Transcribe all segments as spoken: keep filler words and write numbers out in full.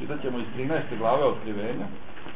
Čitat ćemo iz trinaeste glave Otkrivenja,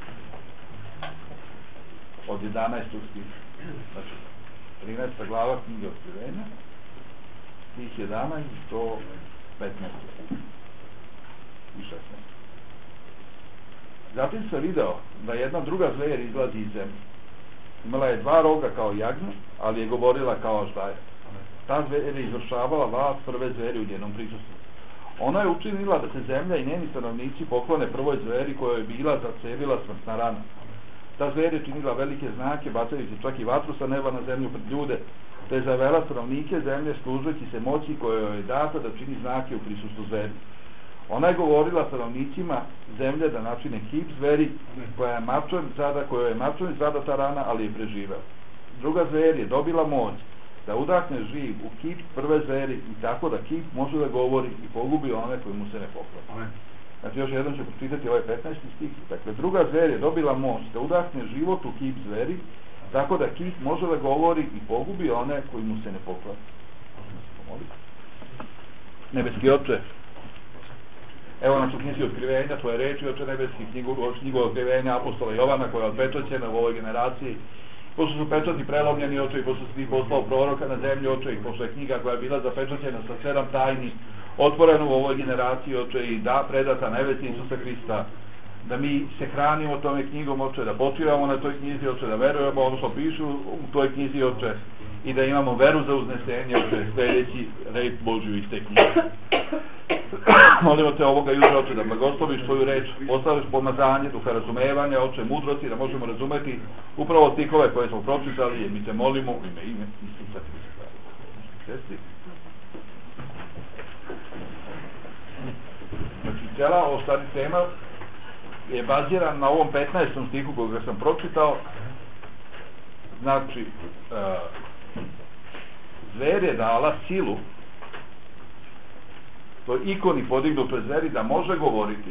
od jedanaestog stiha. Znači, trinaesta glava knjige Otkrivenja, stih jedanaest do petnaest i šesnaest. Zatim se video da jedna druga zver izlazi iz zemlje. Imala je dva roga kao jagnje, ali je govorila kao aždaja. Ta zver je izvršavala vlast prve zveri u njenom prisustvu. Ona je učinila da se zemlja i njeni stanovnici poklone prvoj zveri koja je bila zacevila smrtna rana. Ta zver je činila velike znake, bacajući čak i vatru sa neba na zemlju pred ljude, te je zavela stanovnike zemlje služeći se moći koja je data da čini znake u prisustvu zveri. Ona je govorila stanovnicima zemlje da načine kip zveri koja je mačem zada, koja je mačem zada ta rana, ali je preživela. Druga zver je dobila moć da udahne živ u kip prve zveri i tako da kip može da govori i pogubi one koji mu se ne poklone. Znači još jednom ću pročitati ovaj petnaesti stih. Dakle, druga zver je dobila moć da udahne život u kip zveri tako da kip može da govori i pogubi one koji mu se ne poklone. Nebeski Oče, evo nas u knjizi Otkrivenja, tvoje reči, Oče nebeski, knjigu, knjigu Otkrivenja apostola Jovana koja je odpečaćena u ovoj generaciji. Pošto su pečati prelomljeni, Oče, i pošto si ti poslao proroka na zemlju, Oče, i pošto je knjiga koja je bila zapečaćena sa sedam tajni otvorena u ovoj generaciji, Oče, i da predata nevesti Isusa Hrista, da mi se hranimo tome knjigom, Oče, da počivamo na toj knjizi, Oče, da verujemo ono što pišu u toj knjizi, Oče, i da imamo veru za uznesenje, Oče, sljedeći red Božju iz te knjige. Molimo te ovoga jutra, Oče, da blagosloviš svoju reč, postaviš pomazanje, duha razumevanja, Oče, mudrosti, da možemo razumeti upravo stihove koje smo pročitali, jer mi te molimo u ime ime Isusa Hrista. Sesti. Znači, cijela ova stari tema je baziran na ovom petnaestom stihu koga sam pročitao. Znači, uh, zver je dala silu toj ikoni podignutoj zveri da može govoriti.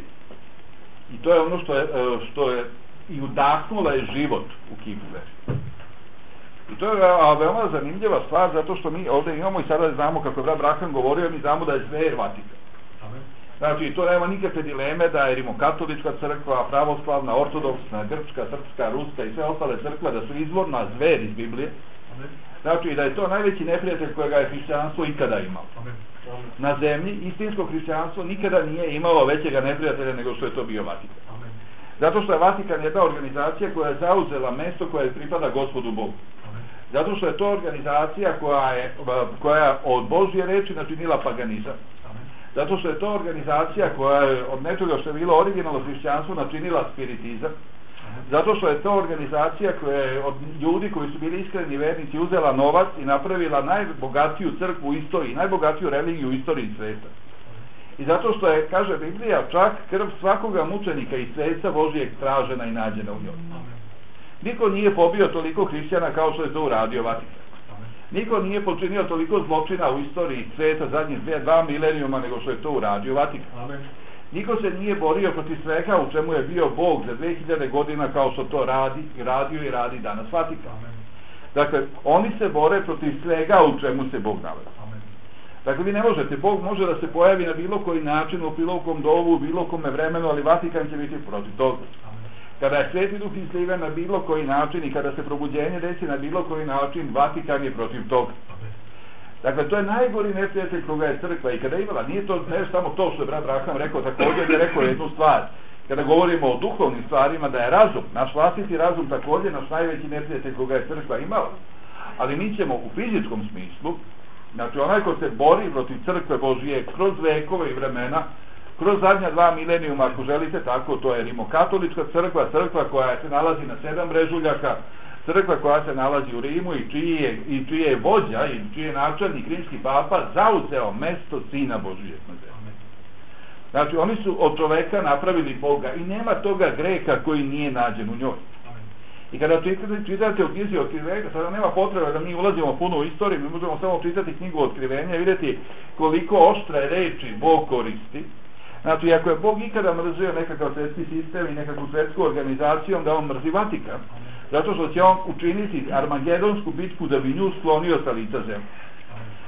I to je ono što je, što je i udahnula je život u kip zveri. I to je veoma zanimljiva stvar, zato što mi ovdje imamo i sada znamo, kako je brat Braham govorio, mi znamo da je zver Vatikan. Znači, to nema nikakve dileme da je rimokatolička crkva, pravoslavna, ortodoksna, grčka, srpska, ruska i sve ostale crkve da su izvorna zver iz Biblije. Znači, da je to najveći neprijatelj kojega je hrišćanstvo ikada imalo. Na zemlji istinsko hrišćanstvo nikada nije imalo većega neprijatelja nego što je to bio Vatikan. Zato što je Vatikan jedna organizacija koja je zauzela mesto koje pripada Gospodu Bogu. Zato što je to organizacija koja je, koja od Božje reči načinila paganizam. Zato što je to organizacija koja je od nečega što je bilo originalno hrišćanstvo načinila spiritizam. Zato što je to organizacija koja je od ljudi koji su bili iskreni vernici uzela novac i napravila najbogatiju crkvu u istoriji, najbogatiju religiju u istoriji sveta. I zato što je, kaže Biblija, čak krv svakoga mučenika i sveca Božijeg tražena i nađena u njoj. Niko nije pobio toliko hrišćana kao što je to uradio Vatikan. Niko nije počinio toliko zločina u istoriji sveta zadnjih dva milenijuma nego što je to uradio Vatikan. Amen. Niko se nije borio protiv svega u čemu je bio Bog za dve hiljade godina kao što to radi, radio i radi danas Vatikan. Amen. Dakle, oni se bore protiv svega u čemu se Bog nalazi. Amen. Dakle, vi ne možete, Bog može da se pojavi na bilo koji način, u bilo kom dobu, u bilo kome vremenu, ali Vatikan će biti protiv toga. Kada je Sveti Duh izliven na bilo koji način i kada se probuđenje desi na bilo koji način, Vatikan je protiv toga. Dakle, to je najgori neprijatelj koga je crkva i kada je imala, nije to ne samo to što je brat Braham rekao, također je rekao jednu stvar. Kada govorimo o duhovnim stvarima, da je razum, naš vlastiti razum također naš najveći neprijatelj koga je crkva imala. Ali mi ćemo u fizičkom smislu, znači onaj ko se bori protiv crkve Božije kroz vekove i vremena, kroz zadnja dva milenijuma, ako želite tako, to je rimokatolička crkva, crkva koja se nalazi na sedam brežuljaka, crkva koja se nalazi u Rimu i čiji je, i čiji je vođa i čiji je načelnik rimski papa zauzeo mesto Sina Božijeg na zemlji. Znači, oni su od čoveka napravili Boga i nema toga greha koji nije nađen u njoj. I kada čitate u knjizi Otkrivenja, sada nema potreba da mi ulazimo puno u istoriju, mi možemo samo čitati knjigu Otkrivenja i vidjeti koliko oštre reči Bog koristi. Znači, ako je Bog ikada mrzio nekakav svjetski sistem i nekakvu svjetsku organizaciju, onda on mrzi Vatikan. Zato što će on učiniti armagedonsku bitku da bi nju sklonio sa lica zemlje.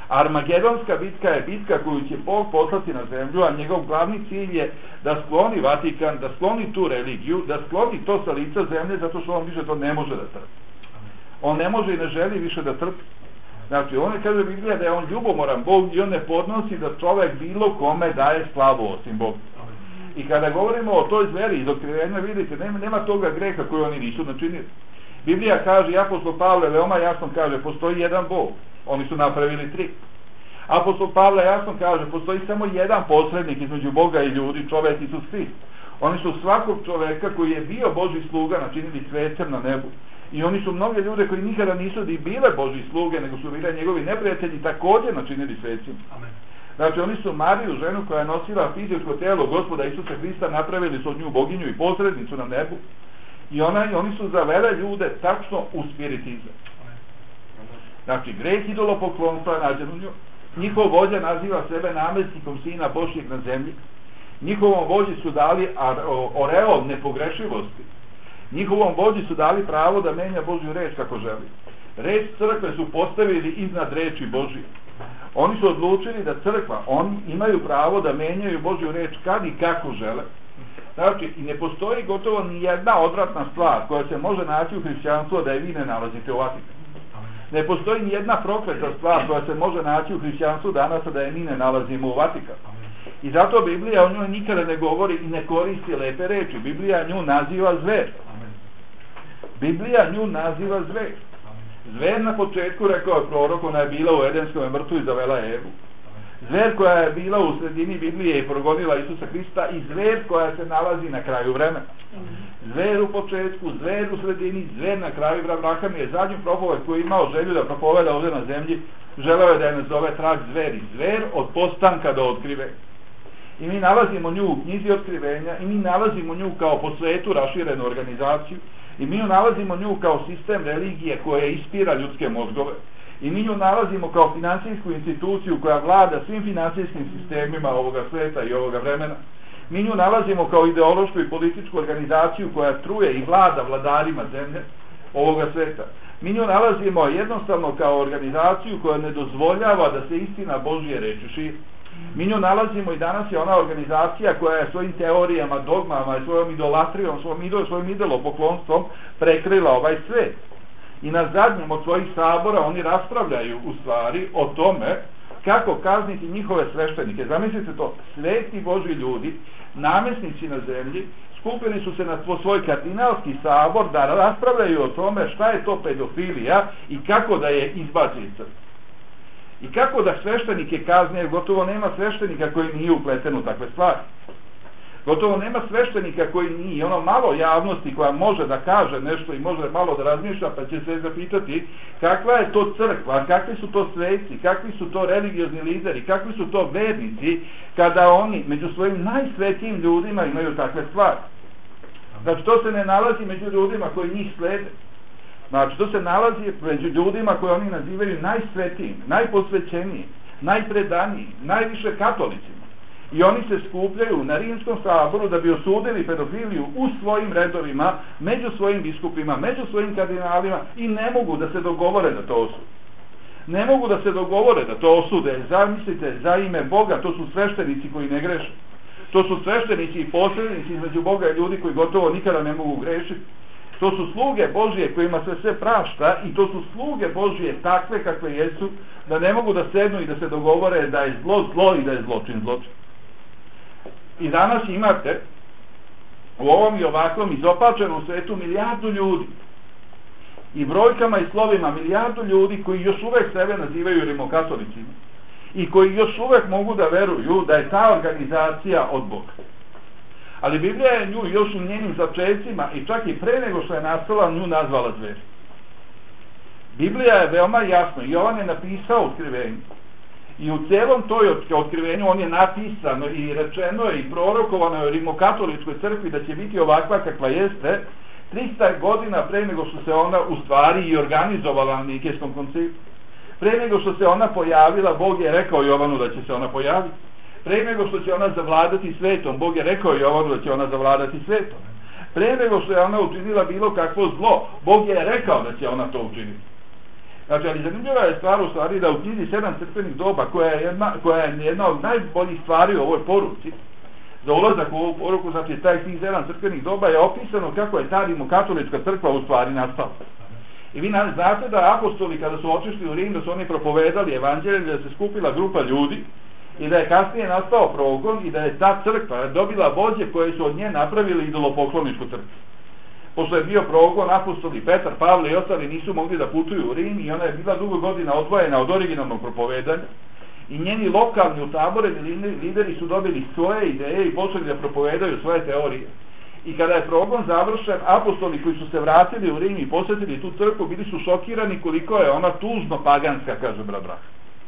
Armagedonska bitka je bitka koju će Bog poslati na zemlju, a njegov glavni cilj je da skloni Vatikan, da skloni tu religiju, da skloni to sa lica zemlje, zato što on više to ne može da trpi. On ne može i ne želi više da trpi. Znači, on je, kaže Biblija, da je on ljubomoran Bog i on ne podnosi da čovjek bilo kome daje slavu osim Bogu. I kada govorimo o toj zveri iz Otkrivenja, vidite, nema, nema toga greha koju oni nisu načinili. Biblija kaže, i apostol Pavle veoma jasno kaže, postoji jedan Bog, oni su napravili tri. Apostol Pavle jasno kaže, postoji samo jedan posrednik između Boga i ljudi, čovjek Isus Hrist. Oni su svakog čovjeka koji je bio Božji sluga načinili svecem na nebu. I oni su mnoge ljude koji nikada nisu ni bile Božji sluge, nego su bile njegovi neprijatelji, također načinili svecim. Amen. Znači, oni su Mariju, ženu koja je nosila fizičko tijelo Gospoda Isusa Hrista, napravili su od nju boginju i posrednicu na nebu. I ona, oni su zavele ljude tačno u spiritizam. Znači, greh idolopoklonstva je nađen u nju. Njihov vođa naziva sebe namestnikom Sina Božjeg na zemlji. Njihovom vođi su dali oreol nepogrešivosti. Njihovom vođi su dali pravo da menja Božju reč kako želi. Reč crkve su postavili iznad reči Božje. Oni su odlučili da crkva, oni imaju pravo da menjaju Božju reč kad i kako žele. Znači, i ne postoji gotovo ni jedna odvratna stvar koja se može naći u hrišćanstvu da je vi ne nalazite u Vatikanu. Ne postoji ni jedna prokleta stvar koja se može naći u hrišćanstvu danas da je mi ne nalazimo u Vatikanu. I zato Biblija o njoj nikada ne govori i ne koristi lepe reči. Biblija nju naziva zver. Biblija nju naziva zver. Zver na početku, rekao je prorok, ona je bila u Edenskom vrtu i zavela Evu. Zver koja je bila u sredini Biblije i progonila Isusa Hrista i zver koja se nalazi na kraju vremena. Zver u početku, zver u sredini, zver na kraju. Abraham je zadnji propoved koji je imao želju da propoveda ovdje na zemlji, želeo je da je nazove trag zveri. Zver od postanka do otkrivenja. I mi nalazimo nju u knjizi Otkrivenja i mi nalazimo nju kao po svetu raširenu organizaciju i mi nalazimo nju kao sistem religije koja ispira ljudske mozgove i mi nju nalazimo kao financijsku instituciju koja vlada svim financijskim sistemima ovoga sveta i ovoga vremena. Mi nju nalazimo kao ideološku i političku organizaciju koja truje i vlada vladarima zemlje ovoga sveta. Mi nju nalazimo jednostavno kao organizaciju koja ne dozvoljava da se istina Božje reči širi. Mi nju nalazimo i danas je ona organizacija koja je svojim teorijama, dogmama i svojom idolatrijom, svojim, idol, svojim idolopoklonstvom prekrila ovaj svet. I na zadnjem od svojih sabora oni raspravljaju u stvari o tome kako kazniti njihove sveštenike. Zamislite to, sveti Božji ljudi, namjesnici na zemlji, skupili su se na svoj kardinalski sabor da raspravljaju o tome šta je to pedofilija i kako da je izbaci iz crkve. I kako da sveštenike kazne, jer gotovo nema sveštenika koji nije upleten u takve stvari. Gotovo nema sveštenika koji nije, ono malo javnosti koja može da kaže nešto i može malo da razmišlja, pa će se zapitati kakva je to crkva, kakvi su to sveci, kakvi su to religiozni lideri, kakvi su to vernici, kada oni među svojim najsvetijim ljudima imaju takve stvari. Znači to se ne nalazi među ljudima koji njih slede. Znači to se nalazi među ljudima koje oni nazivaju najsvetijim, najposvećenijim, najpredanijim, najviše katolicima. I oni se skupljaju na Rimskom saboru da bi osudili pedofiliju u svojim redovima, među svojim biskupima, među svojim kardinalima i ne mogu da se dogovore da to osude. Ne mogu da se dogovore da to osude. Zamislite, za ime Boga, to su sveštenici koji ne greše. To su sveštenici i posrednici između Boga i ljudi koji gotovo nikada ne mogu grešiti. To su sluge Božije kojima se sve prašta i to su sluge Božije takve kakve jesu, da ne mogu da sednu i da se dogovore da je zlo zlo i da je zločin zločin. I danas imate u ovom i ovakvom izopačenom svetu milijardu ljudi i brojkama i slovima milijardu ljudi koji još uvek sebe nazivaju rimokatolicima i koji još uvek mogu da veruju da je ta organizacija od Boga. Ali Biblija je nju još u njenim začecima i čak i pre nego što je nastala nju nazvala zver. Biblija je veoma jasno i Jovan je napisao otkrivenje. I u celom toj otkrivenju on je napisano i rečeno je i prorokovano je rimokatoličkoj crkvi da će biti ovakva kakva jeste trista godina pre nego što se ona u stvari i organizovala na Nikejskom koncilu. Pre nego što se ona pojavila, Bog je rekao Jovanu da će se ona pojaviti. Pre nego što će ona zavladati svetom, Bog je rekao Jovanu da će ona zavladati svetom. Pre nego što je ona učinila bilo kakvo zlo, Bog je rekao da će ona to učiniti. Znači, ali zanimljiva je stvar u stvari da u knjizi Sedam crkvenih doba, koja je jedna, koja je jedna od najboljih stvari u ovoj poruci, za ulazak u ovu poruku, znači taj knjig Sedam crkvenih doba je opisano kako je ta rimokatolička crkva u stvari nastala. I vi znate da apostoli kada su otišli u Rim, da su oni propovedali evanđelje, da se skupila grupa ljudi i da je kasnije nastao progon i da je ta crkva dobila vođe koje su od nje napravili idolopokloničku crkvu. Pošto je bio progon, apostoli Petar, Pavle i ostali nisu mogli da putuju u Rim i ona je bila dugo godina odvojena od originalnog propovedanja i njeni lokalni utaboreni lideri su dobili svoje ideje i počeli da propovedaju svoje teorije. I kada je progon završen, apostoli koji su se vratili u Rim i posjetili tu crkvu bili su šokirani koliko je ona tužno paganska, kaže brat Brah.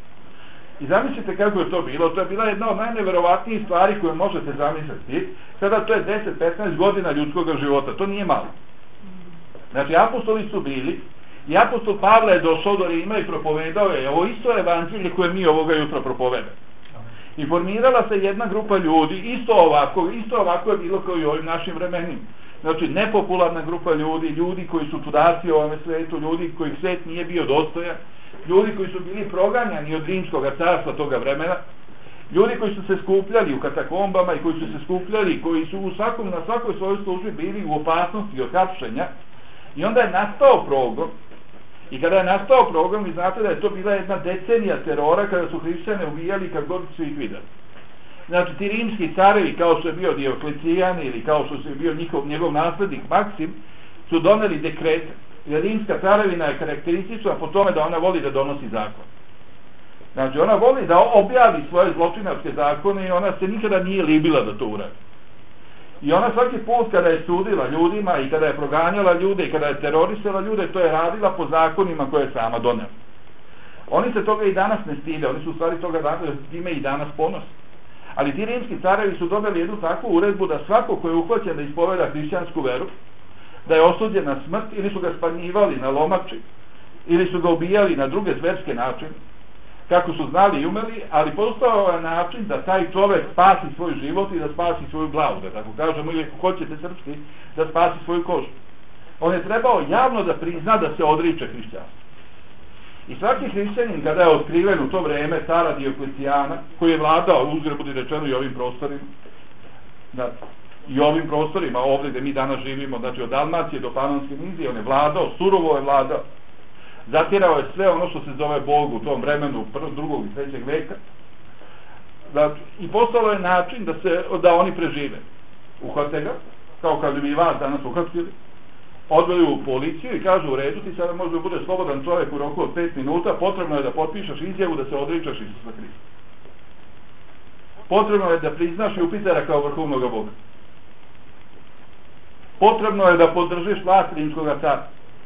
I zamislite kako je to bilo, to je bila jedna od najneverovatnijih stvari koje možete zamisliti, kada to je deset do petnaest godina ljudskog života, to nije malo. Znači, apostoli su bili, i apostol Pavle je došao do Rima i propovedao je ovo isto evanđelje koje mi ovoga jutra propovedamo. I formirala se jedna grupa ljudi, isto ovako, isto ovako je bilo kao i u ovim našim vremenima. Znači, nepopularna grupa ljudi, ljudi koji su čudaci u ovome svetu, ljudi kojih svet nije bio dostojan, ljudi koji su bili proganjani od rimskog carstva toga vremena, ljudi koji su se skupljali u katakombama i koji su se skupljali, koji su u svakom, na svakoj svojoj službi bili u opasnosti od hapšenja. I onda je nastao progon. I kada je nastao progon, vi znate da je to bila jedna decenija terora kada su hrišćane ubijali kad god su ih videli. Znači, ti rimski carevi, kao što je bio Dioklecijan ili kao što je bio njihov, njegov naslednik Maksim, su doneli dekrete. Jer rimska carevina je karakteristična po tome da ona voli da donosi zakon. Znači, ona voli da objavi svoje zločinarske zakone i ona se nikada nije libila da to uradi. I ona svaki put kada je sudila ljudima i kada je proganjala ljude i kada je terorisala ljude, to je radila po zakonima koje je sama donela. Oni se toga i danas ne stide, oni su u stvari toga time i danas ponosni. Ali ti rimski carevi su dobili jednu takvu uredbu da svako ko je uhvaćen da ispoveda hrišćansku veru, da je osuđen na smrt, ili su ga spanjivali na lomači, ili su ga ubijali na druge zverske načine, kako su znali i umeli, ali postao je način da taj čovek spasi svoj život i da spasi svoju glavu, da tako kažemo, ili ako hoćete srpski, da spasi svoju kožu. On je trebao javno da prizna da se odriče hrišćanstva. I svaki hrišćanin, kada je otkriven u to vreme cara Dioklecijana, koji je vladao, uzgred budi rečeno, i ovim prostorima, da, i ovim prostorima ovdje gde mi danas živimo, znači od Dalmacije do Panonske Nizije, on je vladao, surovo je vladao, zatirao je sve ono što se zove Bog u tom vremenu prvog, drugog i trećeg veka, da, i postalo je način da se da oni prežive. Uhvate ga, kao kad bi i vas danas uhvatili, odveli u policiju i kažu u redu, ti sada može da bude slobodan čovjek u roku od pet minuta, potrebno je da potpišeš izjavu da se odričaš Isusa Hrista. Potrebno je da priznaš Jupitera kao vrhovnog Boga. Potrebno je da podržiš vlast rimskog carstva.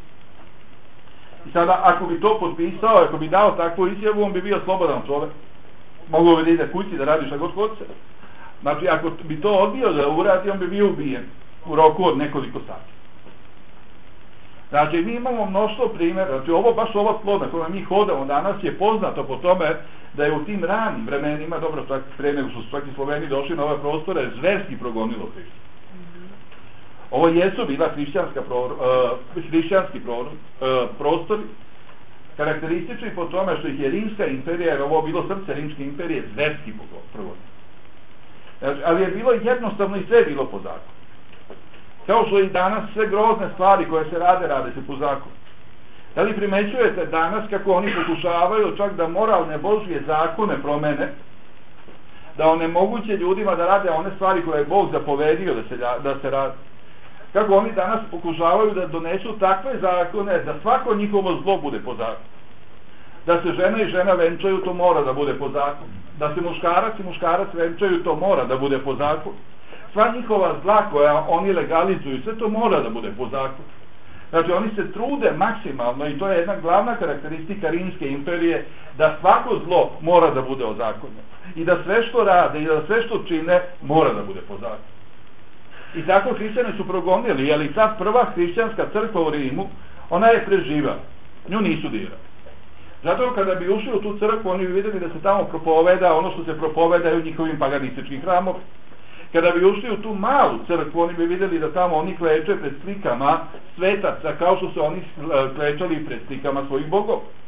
I sada, ako bi to potpisao, ako bi dao takvu izjavu, on bi bio slobodan čovjek. Mogao bi da ide kući, da radi šta god hoće. Znači, ako bi to odbio da uradi, on bi bio ubijen u roku od nekoliko sati. Znači, mi imamo mnoštvo primjera. Znači, ovo, baš ova tlo na kojoj mi hodamo danas je poznato po tome da je u tim ranim vremenima, dobro, čak pre nego su svaki Sloveni došli na ove prostore, zverski progonilo Hrista. Ovo jesu bila hrišćanska pro, uh, hrišćanski pro, uh, prostori, karakteristični po tome što ih je Rimska imperija, jer ovo bilo srce Rimske imperije, zverski progonilo. Znači, ali je bilo jednostavno i sve bilo po zakonu. Kao što i danas sve grozne stvari koje se rade, rade se po zakonu. Da li primećujete danas kako oni pokušavaju čak da moralne Božje zakone promene, da onemoguće ljudima da rade one stvari koje je Bog zapovedio da se, da se rade? Kako oni danas pokušavaju da donesu takve zakone da svako njihovo zlo bude po zakonu. Da se žena i žena venčaju, to mora da bude po zakonu. Da se muškarac i muškarac venčaju, to mora da bude po zakonu. Sva njihova zla koja oni legalizuju, sve to mora da bude po zakonu. Znači, oni se trude maksimalno, i to je jedna glavna karakteristika Rimske imperije, da svako zlo mora da bude ozakonjeno. I da sve što rade, i da sve što čine, mora da bude po zakonu. I tako hrišćani su progonili, jer i ta prva hrišćanska crkva u Rimu, ona je preživela. Nju nisu dirali. Zato kada bi ušli u tu crkvu, oni bi vidjeli da se tamo propoveda ono što se propoveda u njihovim paganističkim hramovima. Kada bi ušli u tu malu crkvu, oni bi vidjeli da tamo oni kleče pred slikama svetaca, kao što se oni klečali pred slikama svojih bogova.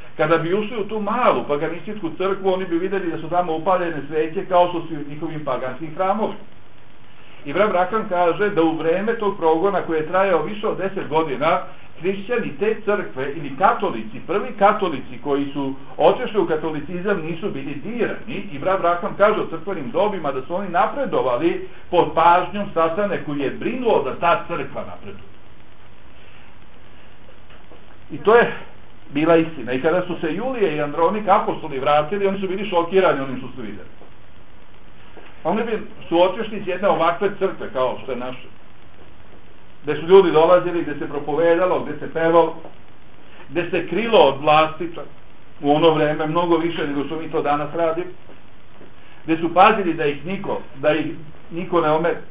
Kada bi ušli u tu malu paganističku crkvu, oni bi vidjeli da su tamo upaljene sveće kao što su u njihovim paganskim hramovima. I brat Branham kaže da u vreme tog progona koje je trajao više od deset godina, hrišćani te crkve ili katolici, prvi katolici koji su otišli u katolicizam nisu bili dirani i brat Branham kaže o crkvenim dobima da su oni napredovali pod pažnjom Satane koji je brinuo da ta crkva napreduje. I to je bila istina. I kada su se Julije i Andronik apostoli vratili, oni su bili šokirani onim što su vidjeli. Oni bi su otišli iz jedne ovakve crkve kao što je naša, gde su ljudi dolazili, gde se propovedalo, gde se pevalo, gde se krilo od vlasti, čak u ono vreme mnogo više nego što mi to danas radimo, gde su pazili da ih niko, da ih niko ne omeri.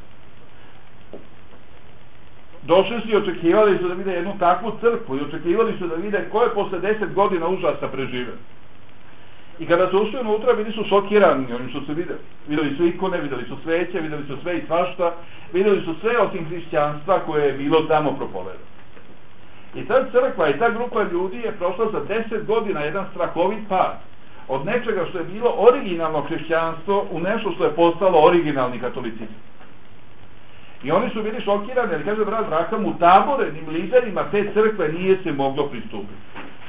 Došli su i očekivali su da vide jednu takvu crkvu i očekivali su da vide ko je posle deset godina užasa preživeo. I kada su ušli unutra, bili su šokirani onim što su videli. Videli su ikone, videli su sveće, videli su sve i svašta, videli su sve osim hrišćanstva koje je bilo tamo propovedano. I ta crkva i ta grupa ljudi je prošla za deset godina jedan strahovit pad od nečega što je bilo originalno hrišćanstvo u nešto što je postalo originalni katolicizam. I oni su bili šokirani, ali kaže brat Branham, u taborenim liderima te crkve nije se moglo pristupiti.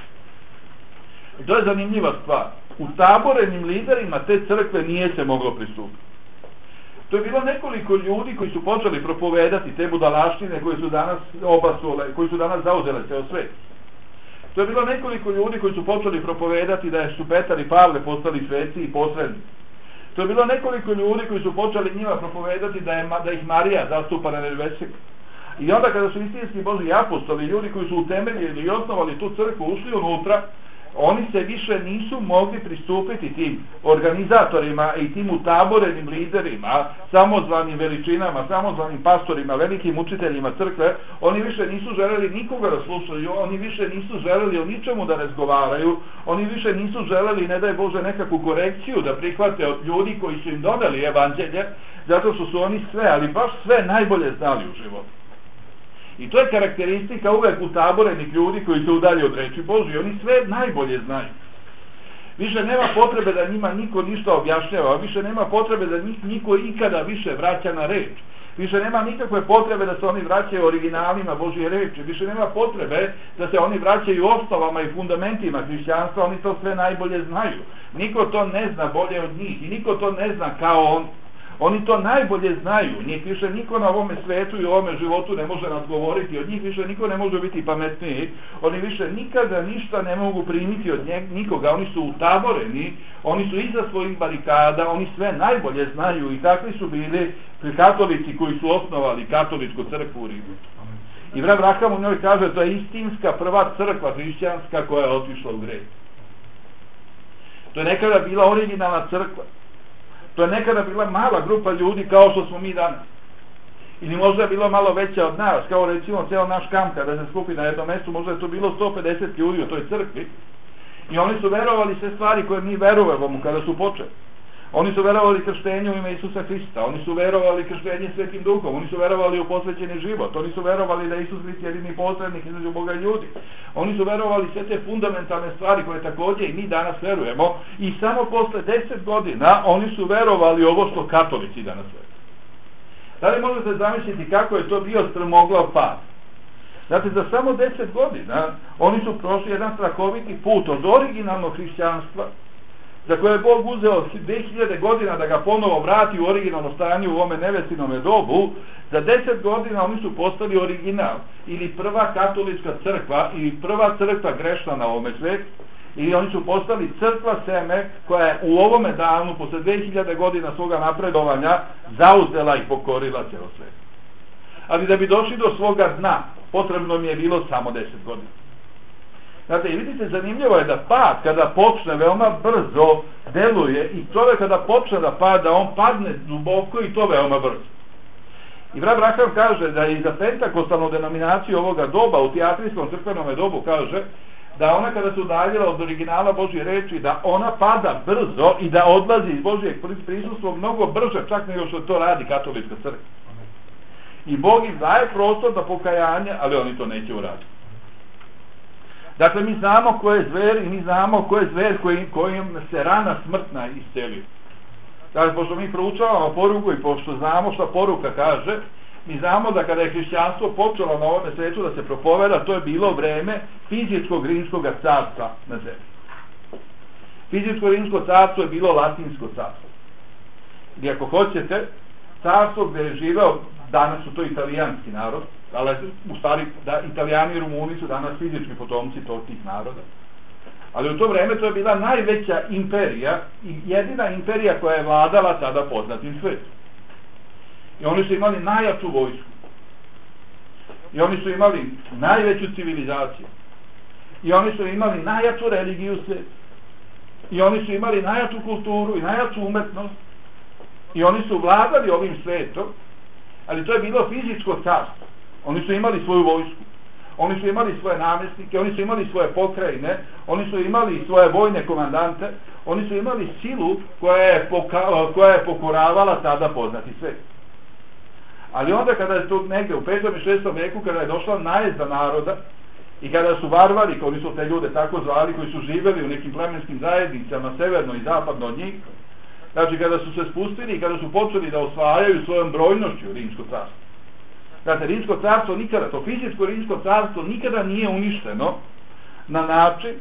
I to je zanimljiva stvar. U taborenim liderima te crkve nije se moglo pristupiti. To je bilo nekoliko ljudi koji su počeli propovedati te budalaštine koje su danas obasule, koji su danas zauzele ceo svet. To je bilo nekoliko ljudi koji su počeli propovedati da su Petar i Pavle postali sveci i posrednici. To je bilo nekoliko ljudi koji su počeli njima propovedati da, je, da ih Marija zastupa na nebesima. I onda kada su istinski Božji apostoli, ljudi koji su utemeljili i osnovali tu crkvu, ušli unutra, oni se više nisu mogli pristupiti tim organizatorima i tim utaborenim liderima, samozvanim veličinama, samozvanim pastorima, velikim učiteljima crkve. Oni više nisu želeli nikoga da slušaju, oni više nisu želeli o ničemu da razgovaraju, oni više nisu želeli, ne daj Bože, nekakvu korekciju da prihvate od ljudi koji su im doneli evanđelje, zato što su oni sve, ali baš sve najbolje znali u životu. I to je karakteristika uvek utaborenih ljudi koji se udalje od reči Božje. Oni sve najbolje znaju. Više nema potrebe da njima niko ništa objašnjava, više nema potrebe da njih niko ikada više vraća na reč. Više nema nikakve potrebe da se oni vraćaju originalima Božje reči. Više nema potrebe da se oni vraćaju osnovama i fundamentima hrišćanstva. Oni to sve najbolje znaju. Niko to ne zna bolje od njih i niko to ne zna kao on. Oni to najbolje znaju, njih više niko na ovome svetu i ovome životu ne može nas govoriti, od njih više niko ne može biti pametniji, oni više nikada ništa ne mogu primiti od njeg, nikoga, oni su utaboreni, oni su iza svojih barikada, oni sve najbolje znaju i takvi su bili katolici koji su osnovali katoličku crkvu u Rimu. I brat Branham u njoj kaže, to je istinska prva crkva hrišćanska koja je otišla u greh. To je nekada bila originalna crkva. To je nekada bila mala grupa ljudi kao što smo mi danas. Ili možda je bilo malo veća od nas, kao recimo cijel naš kamp kada se skupi na jednom mjestu, možda je to bilo sto pedeset ljudi u toj crkvi. I oni su verovali sve stvari koje mi verujemo kada su počeli. Oni su verovali krštenju u ime Isusa Hrista, oni su verovali krštenje Svetim Duhom, oni su verovali u posvećeni život, oni su verovali da je Isus Hrist jedini posrednik između Boga i ljudi. Oni su verovali sve te fundamentalne stvari koje također i mi danas verujemo i samo posle deset godina oni su verovali ovo što katolici danas veruju. Da li možete zamisliti kako je to bio strmoglav pad? Znate, za samo deset godina oni su prošli jedan strahoviti put od originalnog hrišćanstva, za koje je Bog uzeo dve hiljade godina da ga ponovo vrati u originalno stanje u ovome nevesinome dobu. Za deset godina oni su postali original ili prva katolička crkva ili prva crkva grešna na ovome svijetu, ili oni su postali crkva seme koja je u ovome danu posle dve hiljade godina svoga napredovanja zauzela i pokorila cijelo svijet. Ali da bi došli do svoga dna potrebno mi je bilo samo deset godina. Znate, i vidite, zanimljivo je da pad kada počne veoma brzo deluje i čovjek kada počne da pada, on padne duboko i to veoma brzo. I brat Branham kaže da i za pentakostalnu denominaciju ovoga doba, u teatrijskom crkvenom dobu, kaže da ona kada se udaljila od originala Božje reči, da ona pada brzo i da odlazi iz Božjeg prisustva mnogo brže, čak nego što to radi katolička crkva. I Bog im daje prostor za pokajanje, ali oni to neće uraditi. Dakle, mi znamo ko je zver i mi znamo ko je zver kojim, kojim se rana smrtna isceli. Dakle, pošto mi proučavamo poruku i pošto znamo što poruka kaže, mi znamo da kada je hrišćanstvo počelo na ovome svetu da se propoveda, to je bilo vreme fizičkog rimskog carstva na zemlji. Fizičko rimsko carstvo je bilo latinsko carstvo. I ako hoćete, carstvo gdje je živeo, danas su to italijanski narod, ali u stvari da, Italijani i Rumuni su danas fizički potomci tog tih naroda. Ali u to vreme to je bila najveća imperija i jedina imperija koja je vladala tada poznatim svetom. I oni su imali najjaču vojsku. I oni su imali najveću civilizaciju. I oni su imali najjaču religiju sveta. I oni su imali najjaču kulturu i najjaču umetnost. I oni su vladali ovim svetom, ali to je bilo fizičko carstvo. Oni su imali svoju vojsku. Oni su imali svoje namjesnike, oni su imali svoje pokrajine, oni su imali svoje vojne komandante, oni su imali silu koja je, poka, koja je pokoravala tada poznati svet. Ali onda kada je to negdje u petom i šestom veku, kada je došla najezda naroda i kada su varvari, koji su te ljude tako zvali, koji su živjeli u nekim plemenskim zajednicama severno i zapadno od njih, znači kada su se spustili i kada su počeli da osvajaju svojom brojnošću rimsko carstvo. Dakle, rimsko carstvo nikada, to fizičko rimsko carstvo nikada nije uništeno na način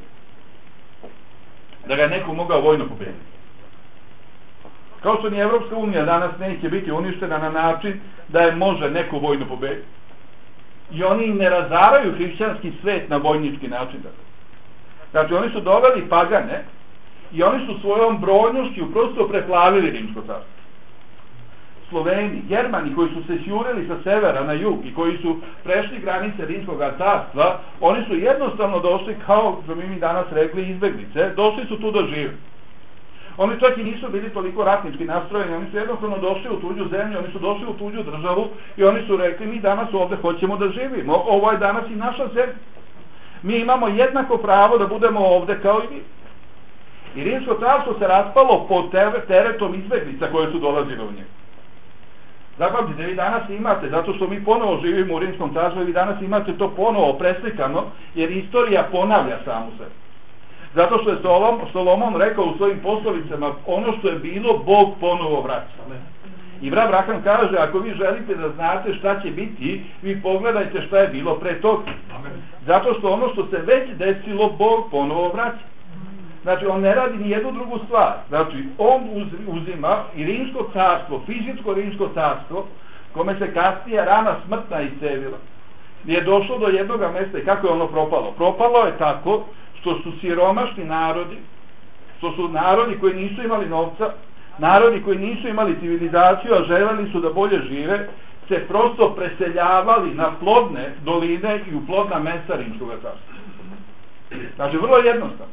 da ga je neko mogao vojno pobediti. Kao što ni Evropska unija danas neće biti uništena na način da je može neko vojno pobediti. I oni ne razaraju hrišćanski svet na vojnički način. Znači, oni su doveli pagane i oni su svojom brojnošću prosto preplavili rimsko carstvo. Sloveni, Germani koji su se sjurili sa severa na jug i koji su prešli granice rimskog carstva, oni su jednostavno došli, kao što mi mi danas rekli, izbeglice, došli su tu da žive. Oni čak i nisu bili toliko ratnički nastrojeni, oni su jednostavno došli u tuđu zemlju, oni su došli u tuđu državu i oni su rekli, mi danas ovdje hoćemo da živimo, ovo je danas i naša zemlja. Mi imamo jednako pravo da budemo ovdje kao i vi. I rimsko carstvo se raspalo pod teretom izbeglica koje su dolazile u njegu. Zapamtite, vi danas imate, zato što mi ponovo živimo u rimskom carstvu, vi danas imate to ponovo preslikano, jer istorija ponavlja samu sebe. Zato što je Solomon rekao u svojim poslovicama, ono što je bilo, Bog ponovo vraća. I brat Abraham kaže, ako vi želite da znate šta će biti, vi pogledajte šta je bilo pre toga. Zato što ono što se već desilo, Bog ponovo vraća. Znači, on ne radi ni jednu drugu stvar. Znači, on uzima i rimsko carstvo, fizičko rimsko carstvo, kome se kasnije rana smrtna iscevila, je došlo do jednog mjesta i kako je ono propalo? Propalo je tako što su siromašni narodi, što su narodi koji nisu imali novca, narodi koji nisu imali civilizaciju, a željeli su da bolje žive, se prosto preseljavali na plodne doline i u plodna mesta rimskog carstva. Znači, vrlo jednostavno.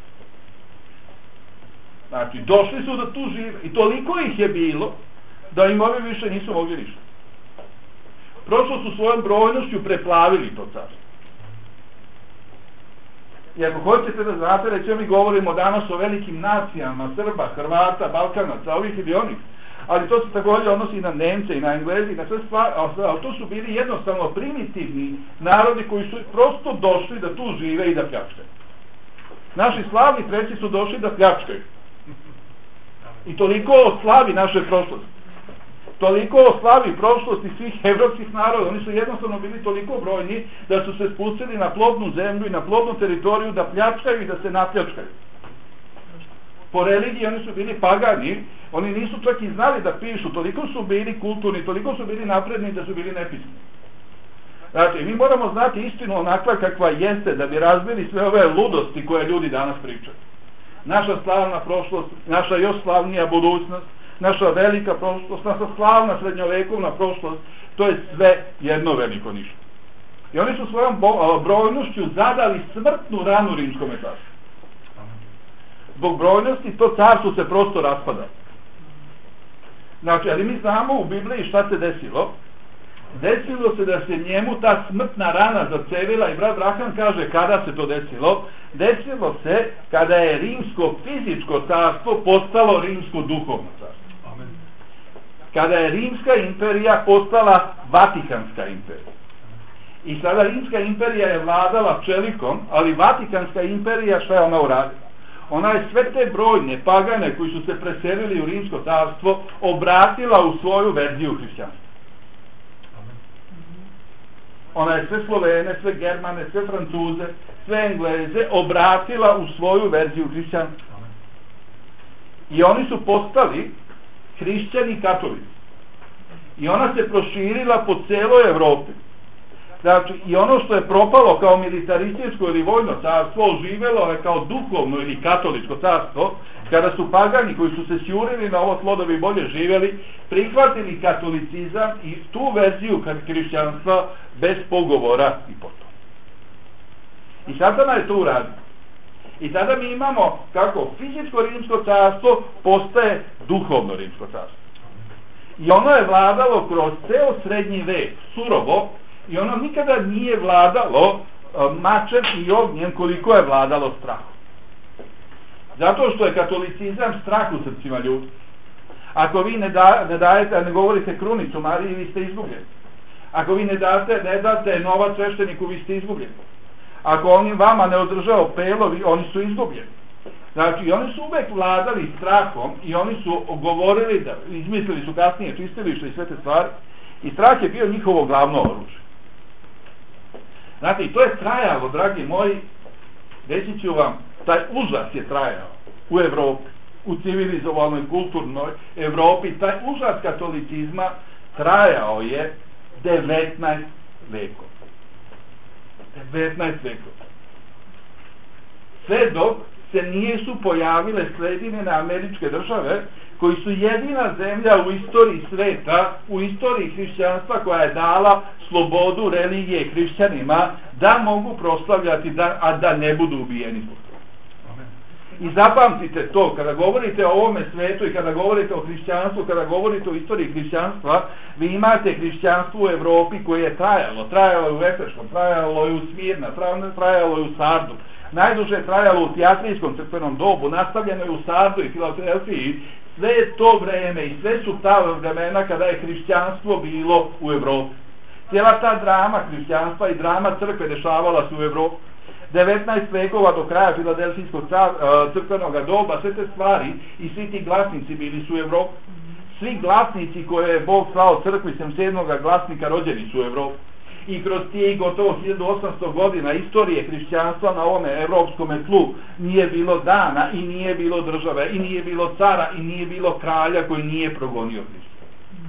Znači, došli su da tu žive i toliko ih je bilo da im ovi više nisu mogli ništa. Prosto su svojom brojnošću preplavili to carstvo. I ako hoćete da znate, reći mi govorimo danas o velikim nacijama, Srba, Hrvata, Balkanaca, ovih ili onih, ali to se također odnosi i na Nemce i na Englezi, na sve stvari, ali to su bili jednostavno primitivni narodi koji su prosto došli da tu žive i da pljačkaju. Naši slavni preci su došli da pljačkaju. I toliko o slavi naše prošlosti. Toliko o slavi prošlosti svih evropskih naroda. Oni su jednostavno bili toliko brojni da su se spustili na plodnu zemlju i na plodnu teritoriju da pljačkaju i da se napljačkaju. Po religiji oni su bili pagani, oni nisu čak i znali da pišu, toliko su bili kulturni, toliko su bili napredni da su bili nepisni. Znači, mi moramo znati istinu onakva kakva jeste da bi razbili sve ove ludosti koje ljudi danas pričaju. Naša slavna prošlost, naša još slavnija budućnost, naša velika prošlost, naša slavna srednjovekovna prošlost, to je sve jedno veliko ništa. I oni su svojom brojnošću zadali smrtnu ranu rimskom carstvu. Zbog brojnosti to carstvo se prosto raspada. Znači, ali mi znamo u Bibliji šta se desilo. Desilo se da se njemu ta smrtna rana zacevila i brat Abraham kaže kada se to desilo. Desilo se kada je rimsko fizičko carstvo postalo rimsko duhovno carstvo. Amen. Kada je rimska imperija postala Vatikanska imperija. I sada Rimska imperija je vladala čelikom, ali Vatikanska imperija šta je ona uradila? Ona je sve te brojne pagane koji su se preselili u Rimsko carstvo obratila u svoju verziju hrišćanstva. Ona je sve Slovene, sve Germane, sve Francuze, sve Engleze obratila u svoju verziju hrišćanstva. I oni su postali hrišćani katolici. I ona se proširila po celoj Evropi. Znači, i ono što je propalo kao militarističko ili vojno carstvo, oživelo je kao duhovno ili katoličko carstvo, kada su pagani koji su se sjurili na ovo tlo da bi bolje živjeli, prihvatili katolicizam i tu verziju hrišćanstva bez pogovora i potom. I Satana je to uradio. I tada mi imamo kako fizičko rimsko carstvo postaje duhovno rimsko carstvo. I ono je vladalo kroz ceo srednji vek, surovo, i ono nikada nije vladalo mačem i ognjem koliko je vladalo strahom. Zato što je katolicizam strah u srcima ljudi. Ako vi ne, da, ne dajete, ne govorite krunicu Mariji, vi ste izgubljeni. Ako vi ne date, ne date novac svešteniku, vi ste izgubljeni. Ako oni vama ne održao pelovi, oni su izgubljeni. Znači, oni su uvek vladali strahom i oni su govorili, da izmislili su kasnije čistilište i sve te stvari, i strah je bio njihovo glavno oružje. Znate, i to je trajalo, dragi moji, reći ću vam, taj užas je trajao u Evropi, u civilizovanoj, kulturnoj Evropi, taj užas katolicizma trajao je devetnaest vekova. devetnaest vekova. Sve dok se nisu pojavile Sjedinjene Američke Države, koji su jedina zemlja u istoriji sveta, u istoriji hrišćanstva koja je dala slobodu religije hrišćanima da mogu proslavljati, da, a da ne budu ubijeni zbog toga. I zapamtite to, kada govorite o ovome svetu i kada govorite o hrišćanstvu, kada govorite o istoriji hrišćanstva, vi imate hrišćanstvo u Evropi koje je trajalo, trajalo je u Efeškom, trajalo je u Smirna, trajalo je u Sardu, najduže je trajalo u Tijatrijskom crkvenom dobu, nastavljeno je u Sardu i Filadelfiji. Sve je to vreme i sve su ta vremena kada je hrišćanstvo bilo u Evropi. Cijela ta drama hrišćanstva i drama crkve dešavala se u Evropi. devetnaest vekova do kraja Filadelfijskog crkvenog doba, sve te stvari i svi ti glasnici bili su u Evropi. Svi glasnici koje je Bog slao crkvi sem sedmoga glasnika rođeni su u Evropi. I kroz tije gotovo hiljadu osamsto godina istorije hrišćanstva na ovome evropskom tlu nije bilo dana i nije bilo države i nije bilo cara i nije bilo kralja koji nije progonio hrišćanstvo.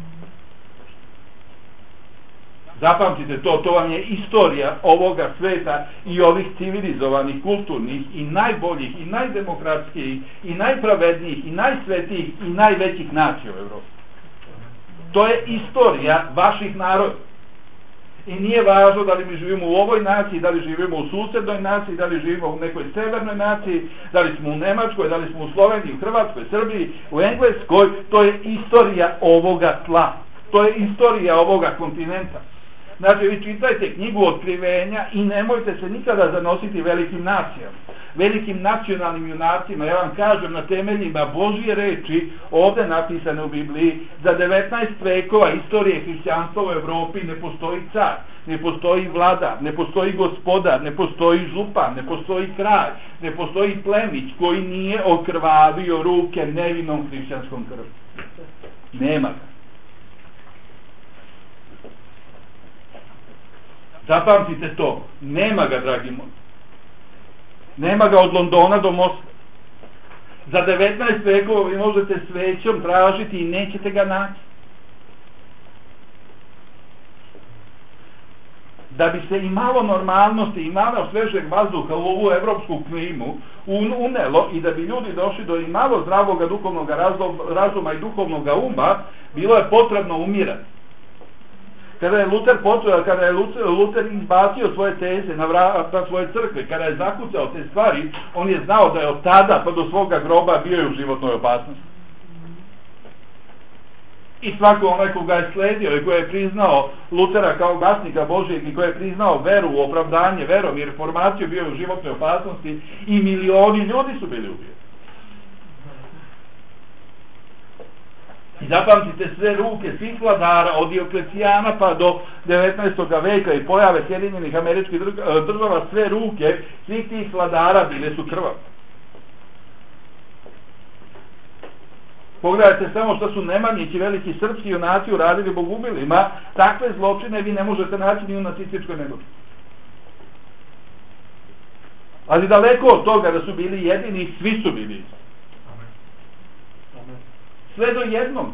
Zapamtite to, to vam je istorija ovoga sveta i ovih civilizovanih, kulturnih i najboljih i najdemokratskijih i najpravednijih i najsvetijih i najvećih nacija u Evropi. To je istorija vaših naroda. I nije važno da li mi živimo u ovoj naciji, da li živimo u susednoj naciji, da li živimo u nekoj severnoj naciji, da li smo u Nemačkoj, da li smo u Sloveniji, u Hrvatskoj, Srbiji, u Engleskoj, to je istorija ovoga tla. To je istorija ovoga kontinenta. Znači, vi čitajte knjigu Otkrivenja i nemojte se nikada zanositi velikim nacijama, velikim nacionalnim junacima. Ja vam kažem, na temeljima Božje reči, ovdje napisane u Bibliji, za devetnaest vekova istorije hrišćanstva u Evropi ne postoji car, ne postoji vladar, ne postoji gospodar, ne postoji župan, ne postoji kralj, ne postoji plemić koji nije okrvavio ruke nevinom hrišćanskom krvi. Nema ga. Zapamtite to, nema ga, dragi moji. Nema ga od Londona do Moskve. Za devetnaest vekova vi možete svećom tražiti i nećete ga naći. Da bi se i malo normalnosti, i malo svežeg vazduha u ovu evropsku klimu unelo i da bi ljudi došli do i malo zdravog duhovnog razuma i duhovnog uma, bilo je potrebno umirati. Kada je Luter počeo, kada je Luter, Luter izbacio svoje teze na vrata svoje crkve, kada je zakucao te stvari, on je znao da je od tada pa do svoga groba bio je u životnoj opasnosti. I svako onaj ko ga je sledio i ko je priznao Lutera kao glasnika Božijeg i ko je priznao veru, opravdanje, verom i reformaciju, bio je u životnoj opasnosti i milioni ljudi su bili ubijeni. I zapamtite sve ruke svih vladara od Dioklecijana pa do devetnaestog veka i pojave Sjedinjenih Američkih Država, sve ruke svih tih vladara bile su krvave. Pogledajte samo što su Nemanjići, veliki srpski junaci uradili bogubilima, takve zločine vi ne možete naći ni u nacističkoj Nemačkoj. Ali daleko od toga da su bili jedini, svi su bili isti. Sve do jednog.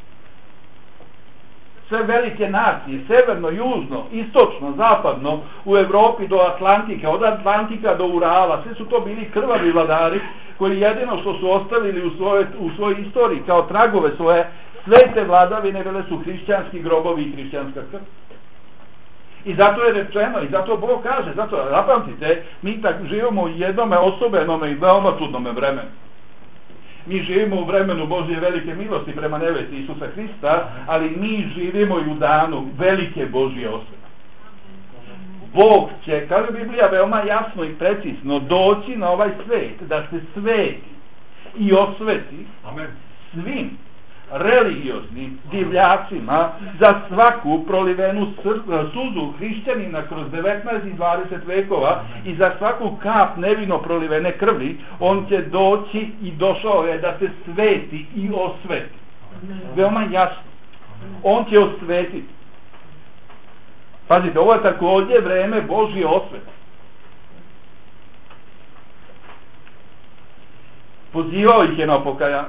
Sve velike nacije, severno, južno, istočno, zapadno, u Evropi do Atlantika, od Atlantika do Urala, sve su to bili krvavi vladari koji jedino što su ostavili u svojoj, u svojoj istoriji kao tragove svoje svete vladavine bile su hrišćanski grobovi i hrišćanska krv. I zato je rečeno, i zato Bog kaže, zato zapamtite, mi tak živimo u jednome osobenome i veoma čudnome vremenu. Mi živimo u vremenu Božje velike milosti prema nevesti Isusa Hrista, ali mi živimo i u danu velike Božje osvete. Bog će, kaže Biblija veoma jasno i precizno, doći na ovaj svet, da se sveti i osveti Amen. Svim religioznim divljacima za svaku prolivenu suzu hrišćanina kroz devetnaest i dvadeset vekova i za svaku kap nevino prolivene krvi, on će doći i došao je da se sveti i osveti. Veoma jasno. On će osvetiti. Pazite, ovo je također vreme Božje osvete. Pozivao ih je na pokajanje.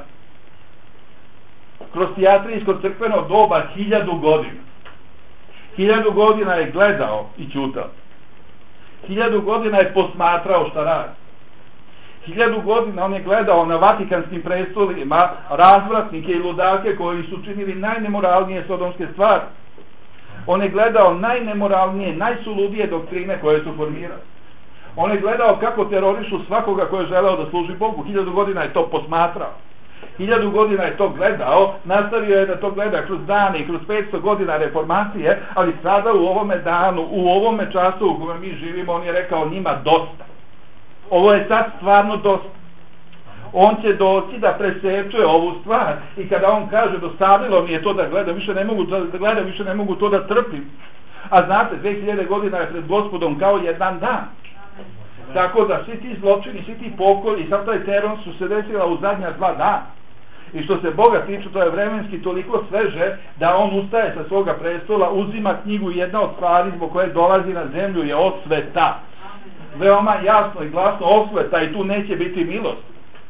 Kroz tijatrijsko crkveno doba hiljadu godina. Hiljadu godina je gledao i ćutao. Hiljadu godina je posmatrao šta radi. Hiljadu godina on je gledao na Vatikanskim prestolima razvratnike i ludake koji su činili najnemoralnije sodomske stvari. On je gledao najnemoralnije, najsuludije doktrine koje su formirali. On je gledao kako terorišu svakoga ko je želeo da služi Bogu. Hiljadu godina je to posmatrao. Hiljadu godina je to gledao, nastavio je da to gleda kroz dane i kroz petsto godina reformacije, ali sada u ovome danu, u ovome času u kojem mi živimo, on je rekao njima dosta. Ovo je sad stvarno dosta. On će doći da presečuje ovu stvar i kada on kaže dosadilo mi je to da gleda, više ne mogu da gleda, više ne mogu to da trpim. A znate, dve hiljade godina je pred Gospodom kao jedan dan. Tako da svi ti zločini, svi ti pokolji i sad taj teron su se desila u zadnja dva dana. I što se Boga tiče, to je vremenski toliko sveže da on ustaje sa svoga prestola, uzima knjigu i jedna od stvari zbog koje dolazi na zemlju je osveta. Veoma jasno i glasno osveta i tu neće biti milost.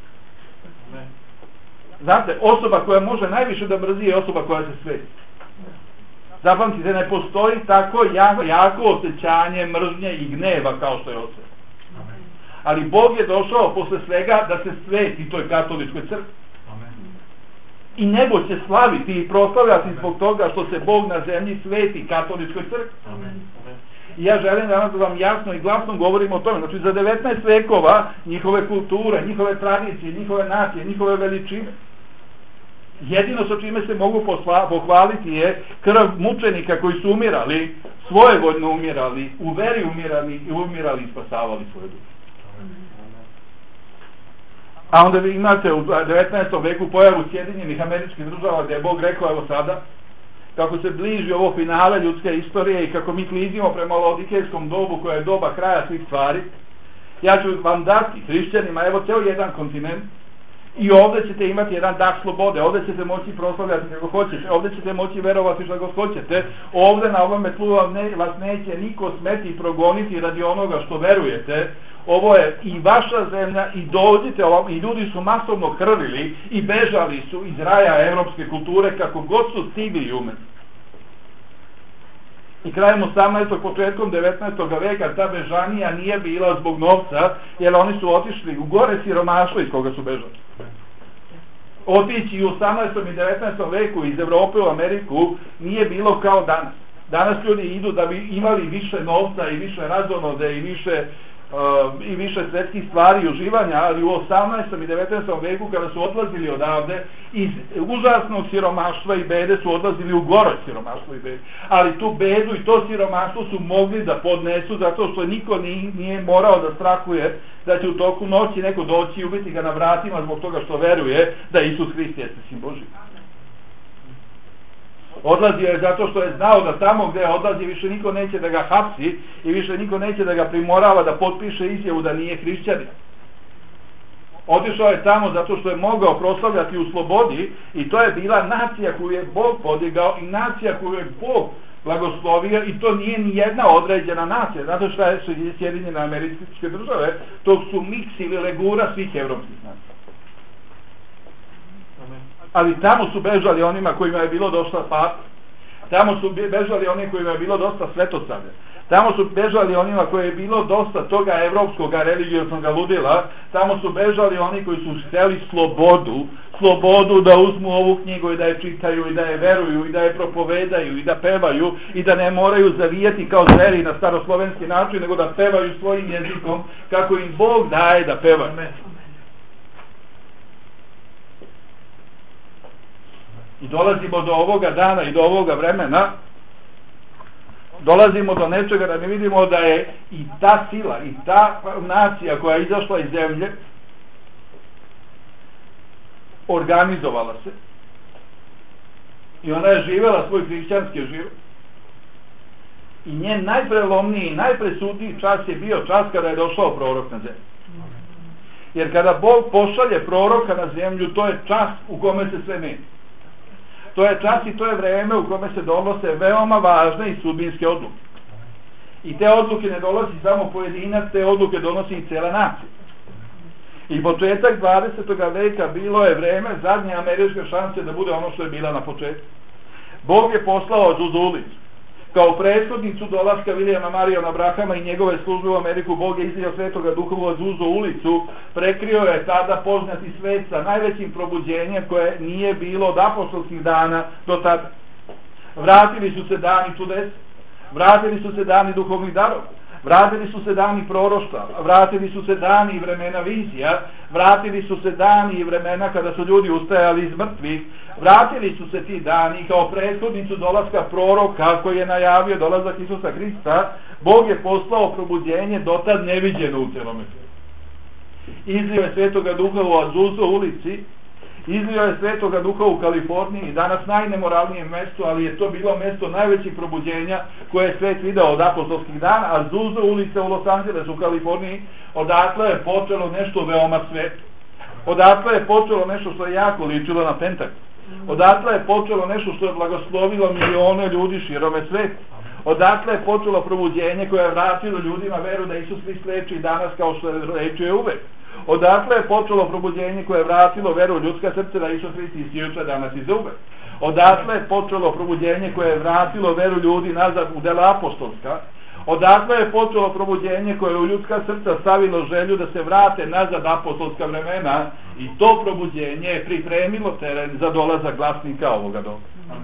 Znate, osoba koja može najviše da mrzi je osoba koja se sveti. Zapamtite, ne postoji tako jako, jako osjećanje mržnje i gneva kao što je osveta. Ali Bog je došao posle svega da se sveti toj katoličkoj crkvi. I nebo će slaviti i proslavljati zbog toga što se Bog na zemlji sveti katoličkoj crkvi. I ja želim danas da vam jasno i glasno govorim o tome. Znači za devetnaest vekova njihove kulture, njihove tradicije, njihove nacije, njihove veličine. Jedino sa čime se mogu pohvaliti je krv mučenika koji su umirali, svojevoljno umirali, u veri umirali i umirali i spasavali svoje duše. A onda vi imate u devetnaestom veku pojavu Sjedinjenih Američkih Država gdje je Bog rekao evo sada kako se bliži ovo finale ljudske istorije i kako mi klizimo prema laodikejskom dobu koja je doba kraja svih stvari. Ja ću vam dati hrišćanima evo ceo jedan kontinent i ovdje ćete imati jedan dah slobode, ovdje ćete moći proslavljati kako hoćete, ovdje ćete moći verovati što god hoćete, ovdje na ovome tlu vas neće niko smeti i progoniti radi onoga što verujete. Ovo je i vaša zemlja i dođite ovom, i ljudi su masovno krvili i bežali su iz raja evropske kulture kako god su stigli i umeli. I krajem osamnaestog početkom devetnaestog veka ta bežanija nije bila zbog novca, jer oni su otišli u gore siromaštvo iz koga su bežali. Otići u osamnaestom i devetnaestom veku iz Evrope u Ameriku nije bilo kao danas. Danas ljudi idu da bi imali više novca i više razonode i više Uh, i više svetskih stvari i uživanja, ali u osamnaestom i devetnaestom veku kada su odlazili odavde iz užasnog siromaštva i bede su odlazili u gore siromaštvo i bede, ali tu bedu i to siromaštvo su mogli da podnesu zato što niko nije, nije morao da strahuje da će u toku noći neko doći i ubiti ga na vratima zbog toga što veruje da Isus Hrist jeste sin Božji. Odlazio je zato što je znao da tamo gdje odlazi više niko neće da ga hapsi i više niko neće da ga primorava da potpiše izjavu da nije hrišćanin. Otišao je tamo zato što je mogao proslavljati u slobodi i to je bila nacija koju je Bog podigao i nacija koju je Bog blagoslovio i to nije ni jedna određena nacija. Zato što je Sjedinjene Američke Države, to su miks ili legura svih evropskih nacija. Ali tamo su bežali onima kojima je bilo dosta papa, tamo su bežali oni kojima je bilo dosta svetosavlja, tamo su bežali onima koji je bilo dosta toga evropskog religioznog ludila, tamo su bežali oni koji su htjeli slobodu, slobodu da uzmu ovu knjigu i da je čitaju i da je veruju i da je propovedaju i da pevaju i da ne moraju zavijeti kao zveri na staroslovenski način, nego da pevaju svojim jezikom kako im Bog daje da pevaju. I dolazimo do ovoga dana i do ovoga vremena, dolazimo do nečega da mi vidimo da je i ta sila, i ta nacija koja je izašla iz zemlje, organizovala se i ona je živjela svoj hrišćanski život. I njen najprelomniji, najpresudniji čas je bio čas kada je došao prorok na zemlju. Jer kada Bog pošalje proroka na zemlju, to je čas u kome se sve meni. To je čas i to je vreme u kome se donose veoma važne i sudbinske odluke. I te odluke ne dolazi samo pojedinac, te odluke donosi i cijela nacija. I početak dvadesetog veka bilo je vreme zadnje američke šanse da bude ono što je bila na početku. Bog je poslao Azuzu ulicu. Kao prethodnicu dolaska Vilijama Marijana Brahama i njegove službe u Ameriku, Bog je iznio Svetoga Duha u Azuzu ulicu, prekrio je tada poznati svet sa najvećim probudjenjem koje nije bilo od apostolskih dana do tada. Vratili su se dani čudesa, vratili su se dani duhovnih darova, vratili su se dani proroštva, vratili su se dani i vremena vizija, vratili su se dani i vremena kada su ljudi ustajali iz mrtvih, vratili su se ti dani kao prethodnicu dolaska proroka koji je najavio dolazak Isusa Hrista. Bog je poslao probudjenje dotad neviđeno u celome svijetu. Izlio je Svetoga Duha u Azuzu ulici, izlio je Svetoga Duha u Kaliforniji, danas najnemoralnijem mestu, ali je to bilo mesto najvećih probudjenja koje je svet video od apostolskih dana. Azuzu ulica u Los Angelesu u Kaliforniji, odatle je počelo nešto veoma sveto. Odatle je počelo nešto što je jako ličilo na Pentakl. Odatle je počelo nešto što je blagoslovilo milione ljudi širome sveta. Odatle je počelo probudjenje koje je vratilo ljudima veru da Isus Hrist leči danas kao što je lečio uvek. Odatle je počelo probudjenje koje je vratilo veru u ljudska srca da Isus Hrist isti juče danas i za uvek. Odatle je počelo probudjenje koje je vratilo veru ljudi nazad u dela apostolska. Odatle je počelo probudjenje koje je u ljudska srca stavilo želju da se vrate nazad apostolska vremena i to probudjenje je pripremilo teren za dolazak glasnika ovoga doba.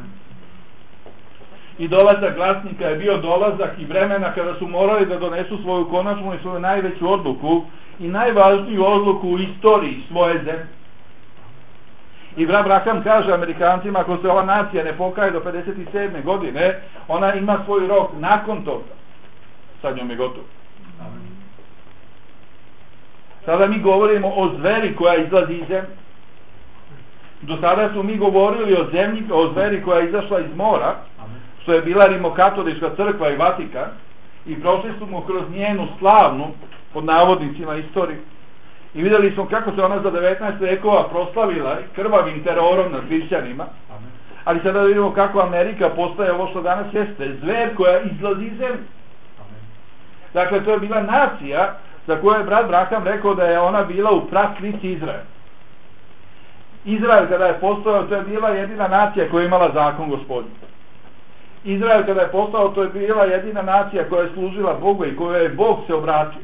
I dolazak glasnika je bio dolazak i vremena kada su morali da donesu svoju konačnu i svoju najveću odluku i najvažniju odluku u istoriji svoje zemlje. I brat Braham kaže Amerikancima, ako se ova nacija ne pokaje do pedeset sedme godine, ona ima svoj rok nakon toga. Sad njom je gotovo. Sada mi govorimo o zveri koja izlazi iz zemlje. Do sada su mi govorili o zemlji, o zveri koja je izašla iz mora, što je bila Rimokatolička crkva i Vatikan, i prošli smo kroz njenu slavnu, pod navodnicima, istoriju. I vidjeli smo kako se ona za devetnaest vekova proslavila krvavim terorom nad hrišćanima. Ali sada vidimo kako Amerika postaje ovo što danas jeste, zver koja izlazi iz zemlje. Dakle, to je bila nacija za koju je brat Braham rekao da je ona bila u praslici Izraela. Izrael kada je postao, to je bila jedina nacija koja je imala zakon Gospodnji. Izrael kada je postao, to je bila jedina nacija koja je služila Bogu i koja je Bog se obratio.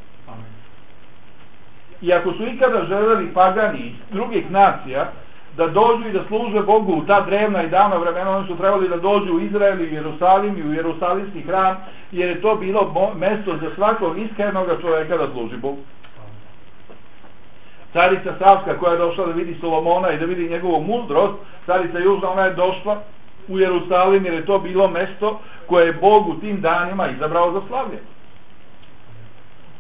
I ako su ikada želeli pagani iz drugih nacija da dođu i da služe Bogu u ta drevna i davna vremena, oni su trebali da dođu u Izrael i u Jerusalim i u Jerusalimski hram, jer je to bilo mesto za svakog iskrenog čovjeka da služi Bogu. Carica Savska koja je došla da vidi Solomona i da vidi njegovu mudrost, carica Južna, ona je došla u Jerusalim jer je to bilo mesto koje je Bog u tim danima izabrao za slavljenje.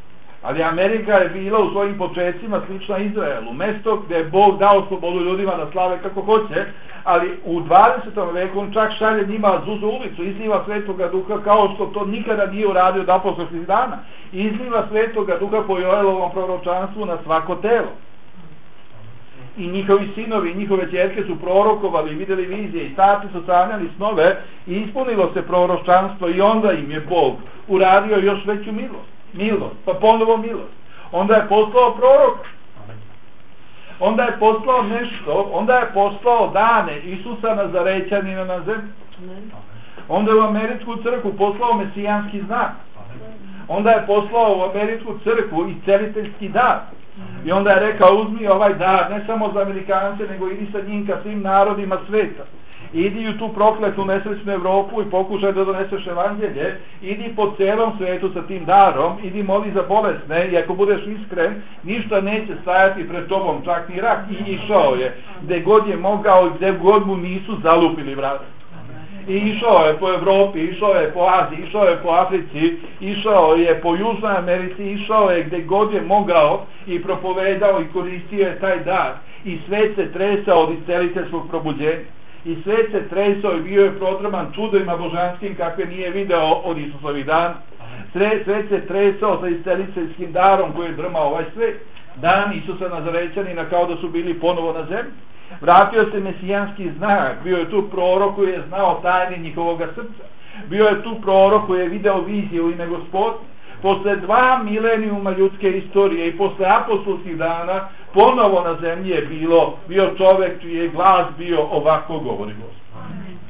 Ali Amerika je bila u svojim početcima slična Izraelu. Mesto gdje je Bog dao slobodu ljudima da slave kako hoće, ali u dvadesetom veku on čak šalje njima zuzu ulicu, izliva Svetoga Duha kao što to nikada nije uradio od apostolskih dana. Izliva Svetoga Duha po Joelovom proročanstvu na svako telo. I njihovi sinovi i njihove ćerke su prorokovali, vidjeli vizije i starci su sanjali snove i ispunilo se proročanstvo i onda im je Bog uradio još veću milost. Milost, pa ponovo milost. Onda je poslao proroka. Onda je poslao nešto, onda je poslao dane Isusa Nazarećanina na zemlju. Onda je u američku crkvu poslao mesijanski znak. Onda je poslao u američku crkvu i celiteljski dar. I onda je rekao, uzmi ovaj dar, ne samo za Amerikance, nego idi sa njim ka svim narodima sveta. Idi u tu prokletu nesrećnu Evropu i pokušaj da doneseš evanđelje, idi po celom svetu sa tim darom, idi moli za bolesne i ako budeš iskren, ništa neće stajati pred tobom, čak ni rak. I išao je, gde god je mogao i gde god mu nisu zalupili vrata. I išao je po Evropi, išao je po Aziji, išao je po Africi, išao je po Južnoj Americi, išao je gde god je mogao i propovedao i koristio je taj dar. I svet se tresao od isceliteljskog probuđenja. I svet se tresao i bio je prodraman čudovima božanskim kakve nije video od Isusovih dana. Svet se tresao sa isceliteljskim darom koji je drmao ovaj svet. Dan Isusa Nazarećanina kao da su bili ponovo na zemlji. Vratio se mesijanski znak, bio je tu prorok koji je znao tajne njihovoga srca. Bio je tu prorok koji je video vizije u ime Gospodnje. Posle dva milenijuma ljudske istorije i posle apostolskih dana ponovo na zemlji je bilo, bio čovek čiji je glas bio ovako govori Gospod.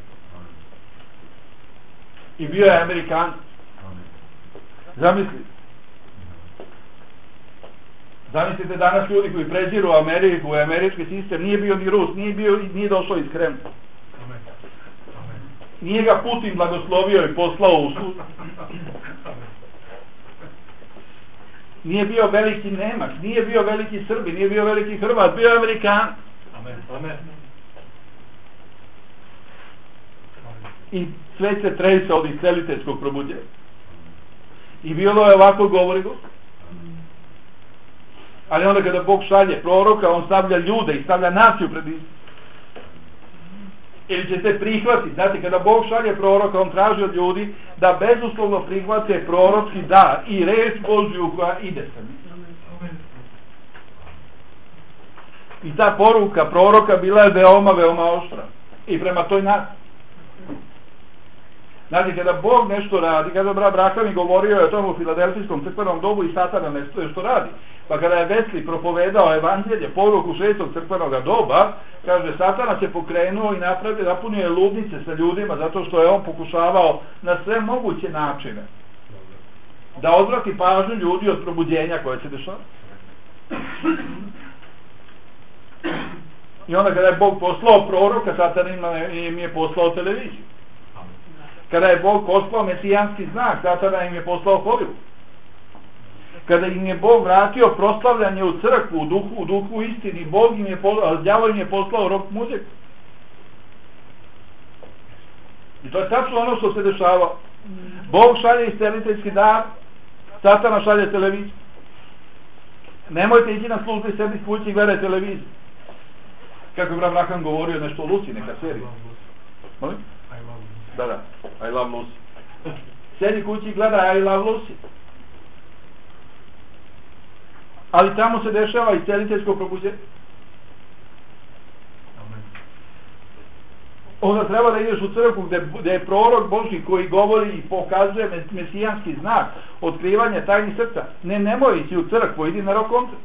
I bio je Amerikan. Zamislite. Zamislite danas ljudi koji preziru Ameriku i američki sistem, nije bio ni Rus, nije, bio, nije došao iz Kremlja. Nije ga Putin blagoslovio i poslao u sud. Nije bio veliki Nemac, nije bio veliki Srbi, nije bio veliki Hrvat, bio je Amerikan. Amen. I sve se trese od isceliteljskog probuđenja. I bilo je ovako govori Gospod. Ali onda kada Bog šalje proroka, on stavlja ljude i stavlja naciju pred Isusom. Ili će se prihvatiti. Znate, kada Bog šalje proroka, on traži od ljudi da bezuslovno prihvate proročki dar i reč Božju koja ide sa njim. I ta poruka proroka bila je veoma, veoma oštra. I prema toj naciji. Znači, kada Bog nešto radi, kada brat Braham govorio je o tom u Filadelfijskom crkvenom dobu i Satana nešto je što radi. Pa kada je Wesley propovedao evanđelje, poruku šestog crkvenog doba, kaže, Satana se pokrenuo i napravio, napunio je ludnice sa ljudima, zato što je on pokušavao na sve moguće načine da odvrati pažnju ljudi od probuđenja koje se dešava. I onda kada je Bog poslao proroka, Satan im je poslao televiziju. Kada je Bog poslao mesijanski znak, Satana im je poslao Hollywood. Kada im je Bog vratio proslavljanje u crkvu, u duhu, u duhu istini, Bog im je poslao, đavo im je poslao rock muziku. I to je tačno ono što se dešava. Bog šalje isceliteljski dar, Satana šalje televiziju. Nemojte ići na službu i sediti kući i gledati televiziju. Kako je Braham govorio nešto o Lucy, neka serija. Molim? Da, da, I love Lucy. Sedi kući i gleda I love Lucy. Ali tamo se dešava i celiteljsko probuđenje. Onda treba da ideš u crkvu gde, gde je prorok Božji koji govori i pokazuje mesijanski znak, otkrivanje tajnih srca. Ne, nemoj ići u crkvu, idi na rock koncert.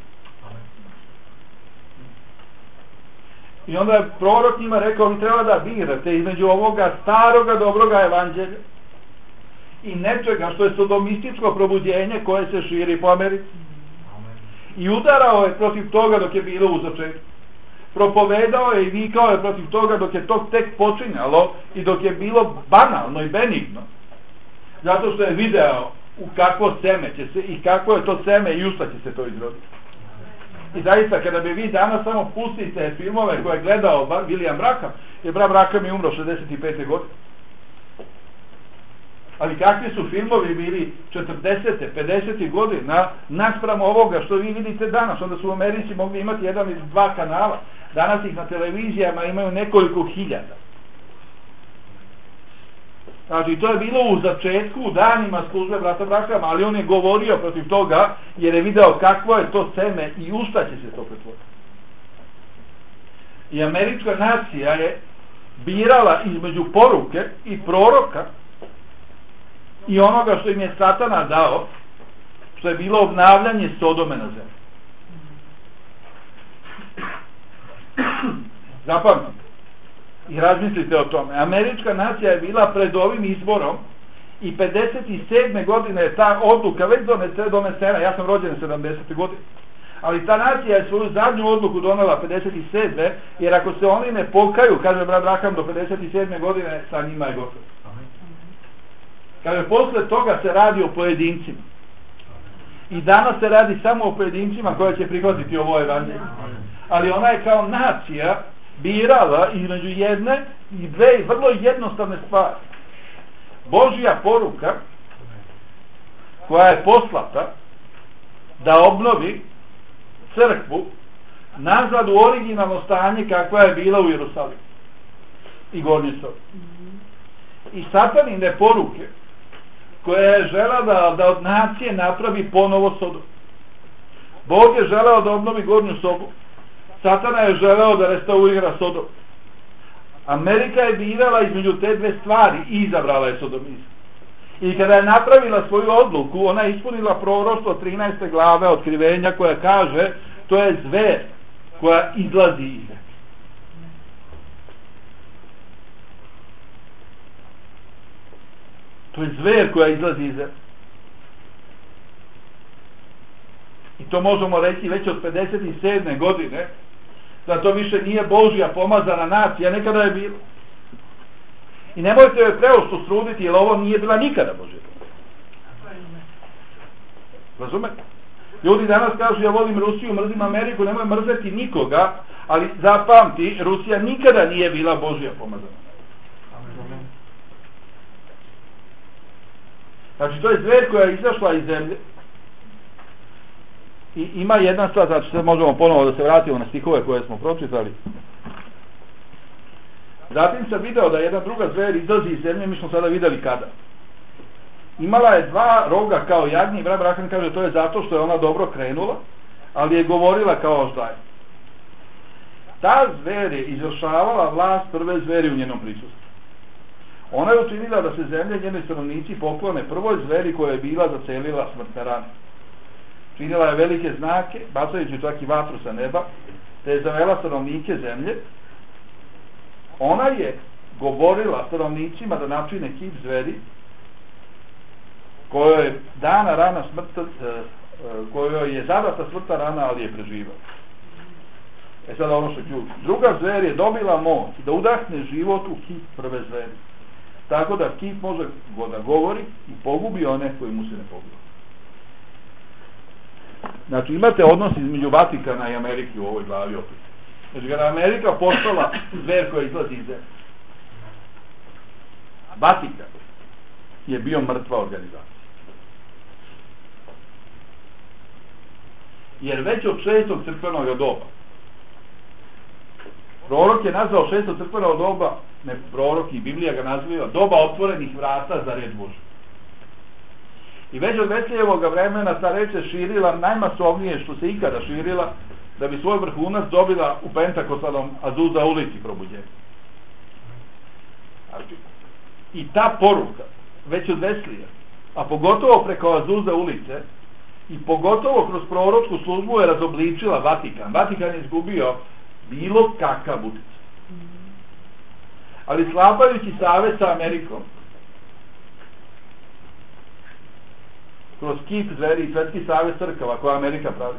I onda je prorok njima rekao, vi treba da birate između ovoga staroga dobroga evanđelja i nečega što je sodomističko probuđenje koje se širi po Americi. I udarao je protiv toga dok je bilo u začetku. Propovedao je i vikao je protiv toga dok je to tek počinjalo i dok je bilo banalno i benigno. Zato što je video u kakvo seme će se i kako je to seme i u šta će se to izroditi. I zaista, kada bi vi danas samo pustite filmove koje je gledao William Braham, jer Braham je umro šezdeset pete godine. Ali kakvi su filmovi bili četrdesete, pedesetih godina naspram ovoga što vi vidite danas? Onda su u Americi mogli imati jedan ili dva kanala. Danas ih na televizijama imaju nekoliko hiljada. Znači, to je bilo u začetku, u danima službe brata Abrahama, ali on je govorio protiv toga jer je video kakvo je to seme i u šta će se to pretvoriti. I američka nacija je birala između poruke i proroka i onoga što im je Satana dao, što je bilo obnavljanje Sodome na zemlji. Zapamtite i razmislite o tome. Američka nacija je bila pred ovim izborom i pedeset sedme godine je ta odluka već donesena. Ja sam rođen sedamdesete godine. Ali ta nacija je svoju zadnju odluku donela pedeset sedme jer ako se oni ne pokaju, kaže brat Abraham, do pedeset sedme godine sa njima je gotovo. Kaže, posle toga se radi o pojedincima. I danas se radi samo o pojedincima koja će prihvatiti ovo evanđelje. Ali ona je kao nacija birala između jedne i dve vrlo jednostavne stvari. Božja poruka koja je poslata da obnovi crkvu nazad u originalno stanje kakva je bila u Jerusalimu i Gornjoj Sobi. I satanine poruke koja je žela da, da od nacije napravi ponovo Sodom. Bog je želeo da obnovi Gornju Sobu. Satana je želeo da restaurira Sodom. Amerika je birala između te dve stvari i izabrala je sodomizam. I kada je napravila svoju odluku, ona je ispunila proroštvo trinaeste glave Otkrivenja koja kaže to je zver koja izlazi iz zemlje. To je zver koja izlazi iz zemlje. I to možemo reći već od pedeset sedme godine, da to više nije Božja pomazana nacija, nekada je bilo. I nemojte joj preošto sruditi, jer ovo nije bila nikada Božja pomazana. Razumete? Ljudi danas kažu, ja volim Rusiju, mrzim Ameriku, nemoj mrzeti nikoga, ali zapamti, Rusija nikada nije bila Božja pomazana. Znači, to je zver koja je izašla iz zemlje. I ima jedna stvar, znači sad možemo ponovo da se vratimo na stihove koje smo pročitali. Zatim sam video da jedna druga zver izlazi iz zemlje, mi smo sada videli kada. Imala je dva roga kao jagnje i brat Abraham kaže to je zato što je ona dobro krenula, ali je govorila kao oždaj. Ta zver je izvršavala vlast prve zveri u njenom prisustvu. Ona je učinila da se zemlje i njeni stanovnici poklone prvoj zveri koja je bila zacelila smrtne rane. Činila je velike znake, bacajući čak i vatru sa neba, te je zavela stanovnike zemlje. Ona je govorila stanovnicima da načine kip zveri, kojoj je dana rana smrta, kojoj je zadata smrta rana, ali je preživao. E sada ono što je ključno. Druga zver je dobila moć da udahne život u kip prve zveri. Tako da kip može da govori i pogubi one koji mu se ne pogubi. Znači imate odnos između Vatikana i Amerike u ovoj glavi opet. Znači kada Amerika postala zver koja izlazi iz zemlje, Vatikan je bio mrtva organizacija. Jer već od šestog crkvenog doba, prorok je nazvao šestog crkvenog doba, ne prorok i Biblija ga naziva, doba otvorenih vrata za red Božji. I već od Veslijevog vremena ta reč se širila najmasovnije što se ikada širila, da bi svoj vrhunac dobila u Pentakostalnom Azusa ulici probuđenja. I ta poruka, već od Veslija, a pogotovo preko Azusa ulice, i pogotovo kroz proročku službu je razobličila Vatikan. Vatikan je izgubio bilo kakav utjecaj. Ali slabajući savez sa Amerikom, kroz kip zveri i Svetski savez crkava koja Amerika pravi,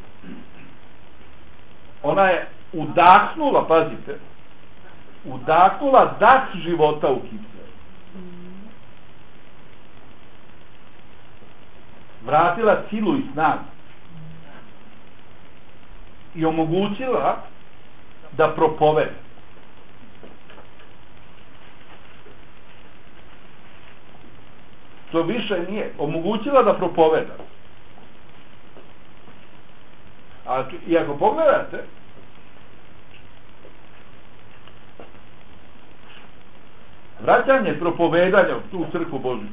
ona je udahnula, pazite, udahnula dah života u kip zveri. Vratila silu i snagu i omogućila da propovede. što više nije, omogućila da propoveda. A i ako pogledate, vraćanje propovedanja u tu crkvu Božju.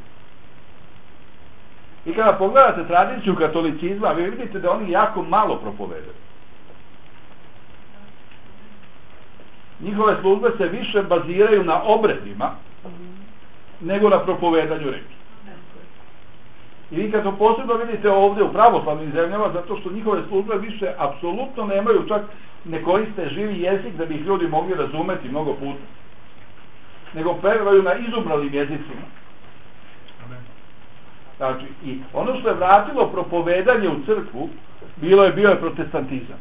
I kada pogledate tradiciju katolicizma, vi vidite da oni jako malo propovedaju. Njihove službe se više baziraju na obredima nego na propovedanju reči. I vi kad to posebno vidite ovdje u pravoslavnim zemljama, zato što njihove službe više apsolutno nemaju, čak ne koriste živi jezik da bi ih ljudi mogli razumeti mnogo puta, nego pevaju na izubralim jezicima. Znači, i ono što je vratilo propovedanje u crkvu, bilo je bio je protestantizam.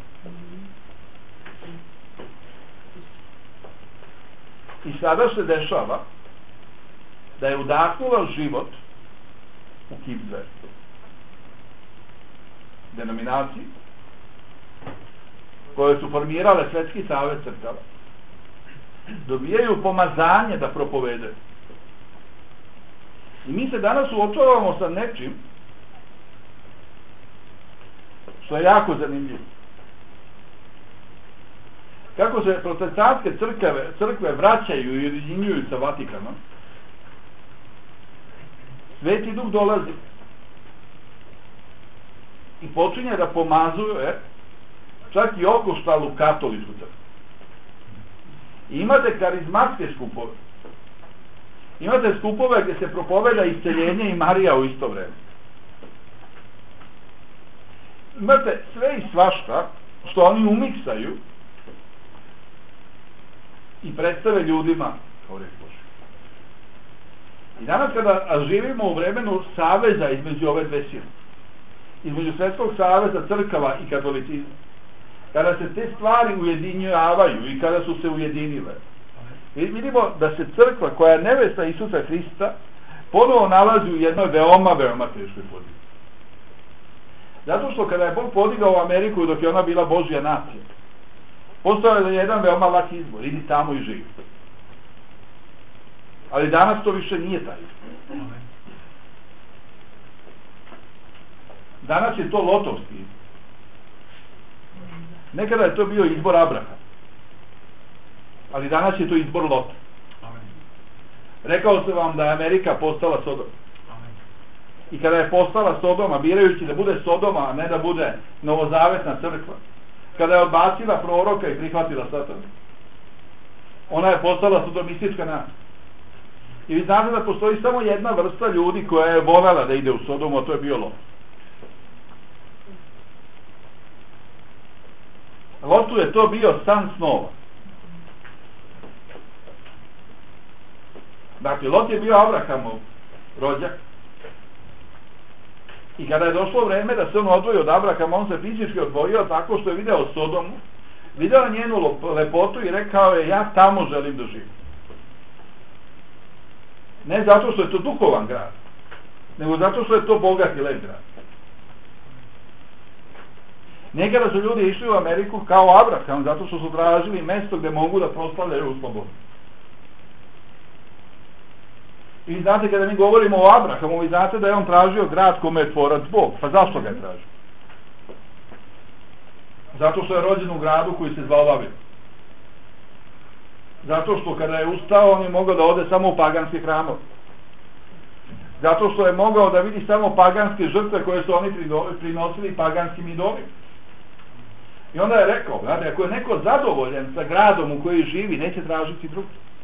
I sada se dešava da je udahnula život u Kipzver denominaciji koje su formirale Svetski savez crkava, dobijaju pomazanje da propovedaju. I mi se danas suočavamo sa nečim što je jako zanimljivo. Kako se protestantske crkve, crkve vraćaju i ujedinjuju sa Vatikanom, Sveti Duh dolazi i počinje da pomazuje čak i okoštalu katoličku crkvu. I imate karizmatske skupove. Imate skupove gdje se propoveda isceljenje i Marija u isto vreme. Imate sve i svašta što oni umiksaju i predstave ljudima kao reč Božja. I danas kada živimo u vremenu saveza između ove dve sile, između Svetskog saveza crkava i katolicizma, kada se te stvari ujedinjavaju i kada su se ujedinile, vidimo da se crkva koja je nevesta Isusa Hrista ponovo nalazi u jednoj veoma, veoma teškoj poziciji. Zato što kada je Bog podigao u Ameriku dok je ona bila Božja nacija, postao je jedan veoma lak izbor, idi tamo i živi. Ali danas to više nije taj izbor. Danas je to lotovski izbor. Nekada je to bio izbor Abrahama, ali danas je to izbor Lota. Rekao sam vam da je Amerika postala Sodoma. I kada je postala Sodoma, birajući da bude Sodoma, a ne da bude novozavetna crkva, kada je odbacila proroka i prihvatila Satana, ona je postala sodomistička nacija. I vi znate da postoji samo jedna vrsta ljudi koja je voljela da ide u Sodomu, a to je bio Lot. Lotu je to bio san snova. Dakle, Lot je bio Abrahamov rođak. I kada je došlo vreme da se on odvoji od Abrahama, on se fizički odvojio tako što je video Sodomu, video njenu lepotu i rekao je, ja tamo želim da živim. Ne zato što je to duhovan grad, nego zato što je to bogat i lep grad. Nekada su ljudi išli u Ameriku kao Abraham, zato što su tražili mesto gde mogu da proslavljaju u slobodu. I znate, kada mi govorimo o Abrahamu, vi znate da je on tražio grad kome je tvorac Bog. Pa zašto ga je tražio? Zato što je rođen u gradu koji se zvao Vavilon. Zato što kada je ustao, on je mogao da ode samo u paganske hramove. Zato što je mogao da vidi samo paganske žrtve koje su oni prinosili paganskim idolima. I onda je rekao, znate, ako je neko zadovoljen sa gradom u koji živi, neće tražiti drugi.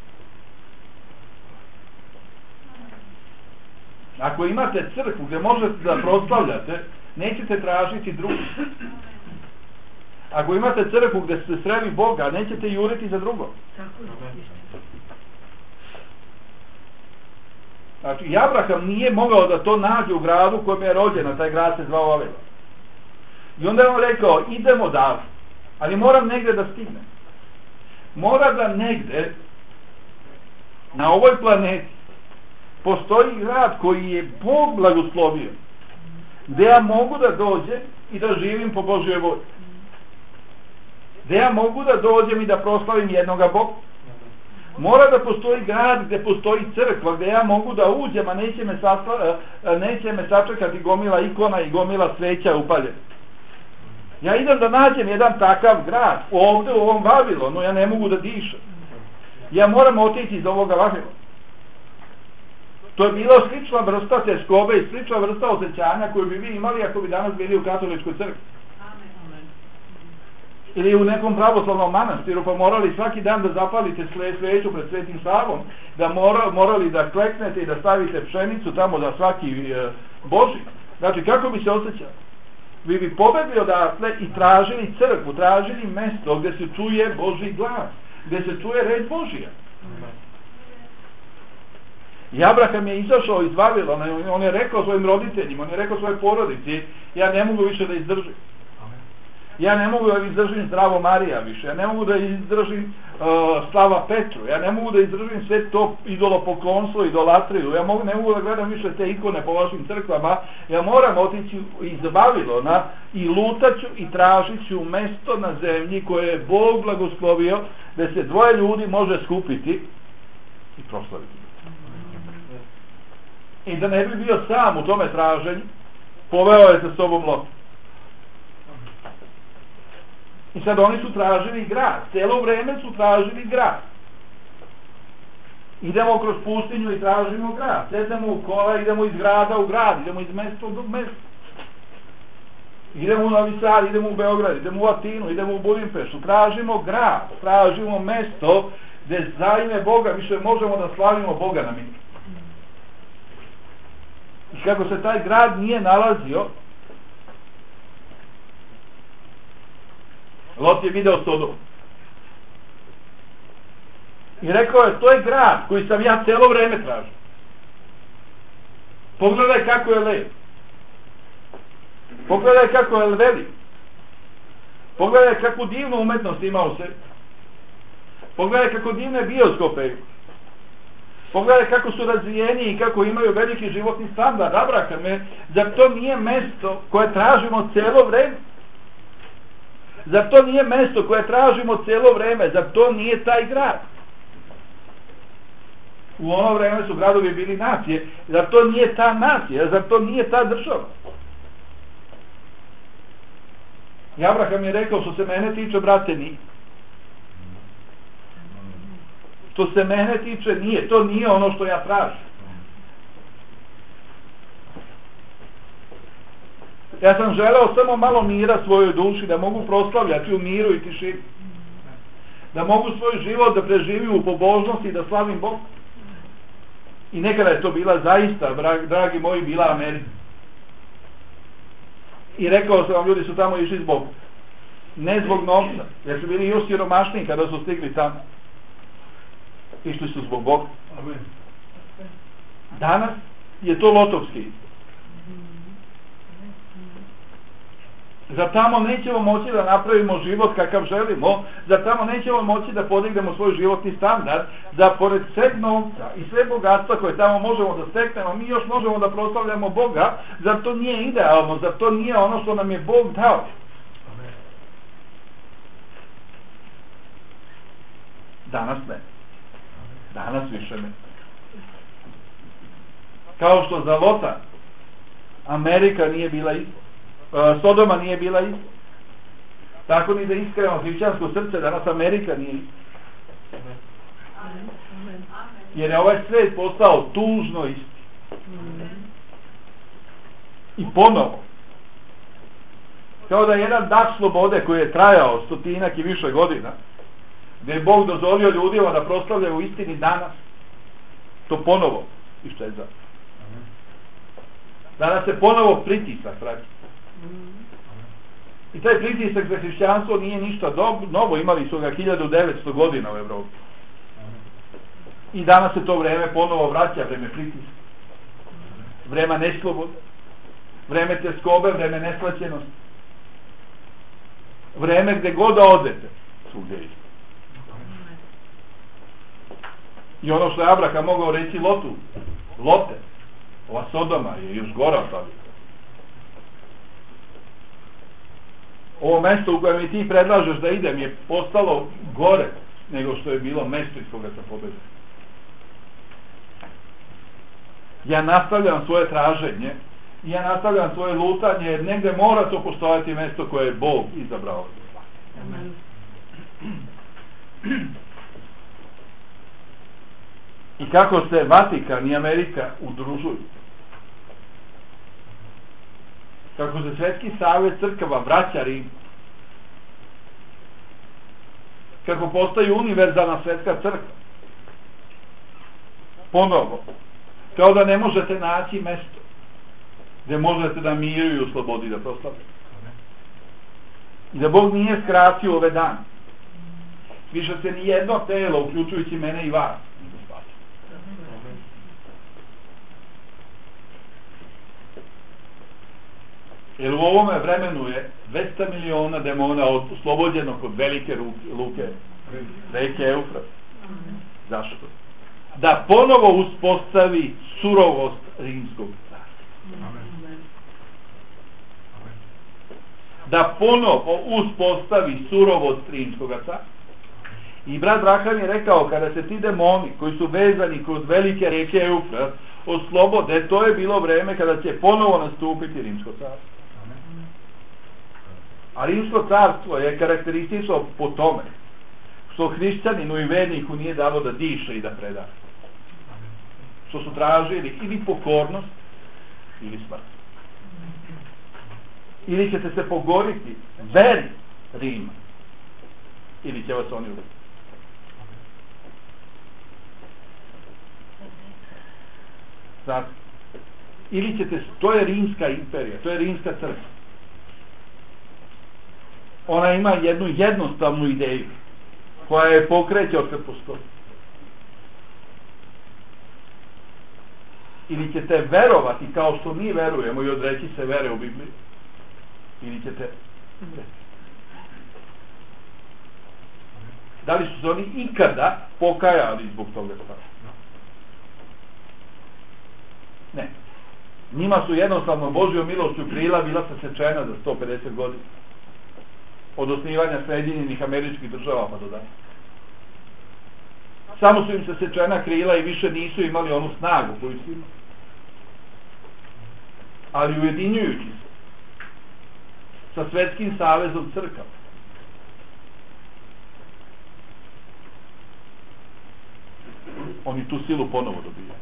Ako imate crkvu gdje možete da proslavljate, nećete tražiti drugi. Ako imate crkvu gdje se sredi Boga, nećete juriti za drugo. Znači, i Abraham nije mogao da to nađe u gradu kojem je rođen, a taj grad se zvao Vavilon. I onda je on rekao, idemo dalje, ali moram negde da stignem. Mora da negde na ovoj planeti postoji grad koji je Bog blagoslovio, gde ja mogu da dođem i da živim po Božjoj volji, gde ja mogu da dođem i da proslavim jednoga Boga. Mora da postoji grad gdje postoji crkva, gdje ja mogu da uđem, a neće me, sasla, neće me sačekati gomila ikona i gomila sveća upaljena. Ja idem da nađem jedan takav grad, ovdje u ovom Vavilonu, ja ne mogu da dišem. Ja moram otići iz ovoga Vavilona. To je bila slična vrsta teskobe i slična vrsta osjećanja koju bi vi imali ako bi danas bili u katoličkoj crkvi. Ili u nekom pravoslavnom manastiru, pa morali svaki dan da zapalite sveću pred Svetim Savom, da mora, morali da kleknete i da stavite pšenicu tamo za svaki e, Božji. Znači, kako bi se osjećali? Vi bi pobegli odatle i tražili crkvu, tražili mesto gdje se čuje Božji glas, gdje se čuje reč Božija. I Abraham je izašao iz Vavilona, on je rekao svojim roditeljima, on je rekao svojoj porodici, ja ne mogu više da izdržim. Ja ne mogu da izdržim zdravo Marija više, ja ne mogu da izdržim uh, slava Petru, ja ne mogu da izdržim sve to idolopoklonstvo, idolatriju, ja mogu, ne mogu da gledam više te ikone po vašim crkvama, ja moram otići iz Vavilona i lutaću i tražit ću mesto na zemlji koje je Bog blagoslovio, da se dvoje ljudi može skupiti i proslaviti. I da ne bi bio sam u tome traženju, poveo je sa sobom Lot. I sad oni su tražili grad, cijelo vreme su tražili grad. Idemo kroz pustinju i tražimo grad, sedemo u kola, idemo iz grada u grad, idemo iz mesta do mesta. Idemo u Novi Sad, idemo u Beograd, idemo u Atinu, idemo u Budimpešu, tražimo grad, tražimo mesto gdje za ime Boga više možemo da slavimo Boga na mjestu. I kako se taj grad nije nalazio, Lot je video Sodom. I rekao je, to je grad koji sam ja cijelo vreme tražio. Pogledaj kako je lep. Pogledaj kako je velik. Pogledaj kakvu divnu umetnost ima u sebi. Pogledaj kako divne bioskope ima. Pogledaj kako su razvijeni i kako imaju veliki životni standard. Abrahame, zar to nije mesto koje tražimo cijelo vreme? Zar to nije mesto koje tražimo cijelo vreme? Zar to nije taj grad? U ono vreme su gradovi bili nacije. Zar to nije ta nacija? Zar to nije ta država? I Abraham je rekao, što se mene tiče, brate, nije. Što se mene tiče, nije. To nije ono što ja tražim. Ja sam želeo samo malo mira svojoj duši, da mogu proslavljati u miru i tišini. Da mogu svoj život da preživim u pobožnosti i da slavim Bog. I nekada je to bila zaista, dragi moji, bila Amerika. I rekao sam vam, ljudi su tamo išli zbog, ne zbog novca, jer su bili još siromašniji kada su stigli tamo. Išli su zbog Boga. Danas je to lotovski. Zar tamo nećemo moći da napravimo život kakav želimo? Zar tamo nećemo moći da podignemo svoj životni standard? Da pored sveg novca i sve bogatstva koje tamo možemo da steknemo, mi još možemo da proslavljamo Boga? Zar to nije idealno? Zar to nije ono što nam je Bog dao? Danas ne. Danas više ne. Kao što za Lota Amerika nije bila isto, Sodoma nije bila isto, tako ni da iskreno hrišćansko srce danas Amerika nije isto. Jer je ovaj svet postao tužno isti. I ponovo, kao da je jedan dah slobode koji je trajao stotinak i više godina, gdje je Bog dozvolio ljudima da proslavljaju u istini danas, to ponovo iščeza. Danas se ponovo pritisak pravi. I taj pritisak za hrišćanstvo nije ništa novo, imali su ga hiljadu devetsto godina u Evropi. I danas se to vreme ponovo vraća, vreme pritiska, vreme neslobode, vreme teskobe, vreme neslaćenosti, vreme gde god da odete, svugdje isto. I ono što je Abraham mogao reći Lotu, Lote, ova Sodoma je još gora od toga. Ovo mesto u kojem i ti predlažeš da idem je postalo gore, nego što je bilo mesto iz koga se pobjede. Ja nastavljam svoje traženje, ja nastavljam svoje lutanje, jer negdje mora to postojati mesto koje je Bog izabrao. Amen. I kako se Vatikan i Amerika udružuju, kako se Svetski savez crkava vraća Rim, kako postaje univerzalna svetska crkva, ponovo, kao da ne možete naći mesto gdje možete da miru i u slobodi da proslavite. I da Bog nije skratio ove dane. Više se ni jedno telo, uključujući mene i vas, nije spasio. Jer u ovome vremenu je dvesta miliona demona oslobođeno kod velike luke, reke Eufrat. Zašto? Da ponovo uspostavi surovost rimskog carstva. Da ponovo uspostavi surovost rimskog carstva. I brat Braham je rekao, kada se ti demoni koji su vezani kroz velike reke Eufrat oslobode, to je bilo vreme kada će ponovo nastupiti rimsko carstvo. A rimsko carstvo je karakteristično po tome što hrišćaninu i verniku nije dalo da diše i da preda. Što su tražili ili pokornost ili smrt. Ili ćete se pogoriti veri Rima ili će vas oni ubiti. Znači, ili ćete, to je rimska imperija, to je rimska crkva. Ona ima jednu jednostavnu ideju koja je pokreće od kad postoji. Ili ćete verovati kao što mi verujemo i odreći se vere u Bibliji, ili ćete da li su se oni ikada pokajali zbog toga stava? Ne. Njima su jednostavno Božjom milošću krila bila sasečena za sto pedeset godina. Od osnivanja Sjedinjenih Američkih Država pa do danas. Samo su im se sečena krila i više nisu imali onu snagu koju su imali. Ali ujedinjujući se sa Svetskim savezom crkava, oni tu silu ponovo dobijaju.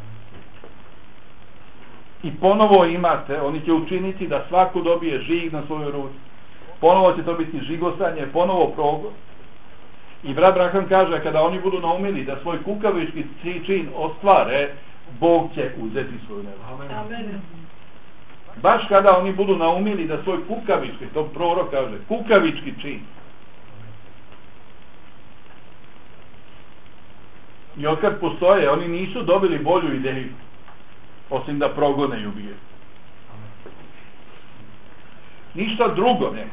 I ponovo imate, oni će učiniti da svako dobije žig na svoju ruci. Ponovo će to biti žigosanje, ponovo progon. I brat Braham kaže, kada oni budu naumili da svoj kukavički čin ostvare, Bog će uzeti svoju nebo. Amen. Baš kada oni budu naumili da svoj kukavički, to prorok kaže, kukavički čin. I otkad postoje, oni nisu dobili bolju ideju, osim da progone i ubije. Ništa drugo ne.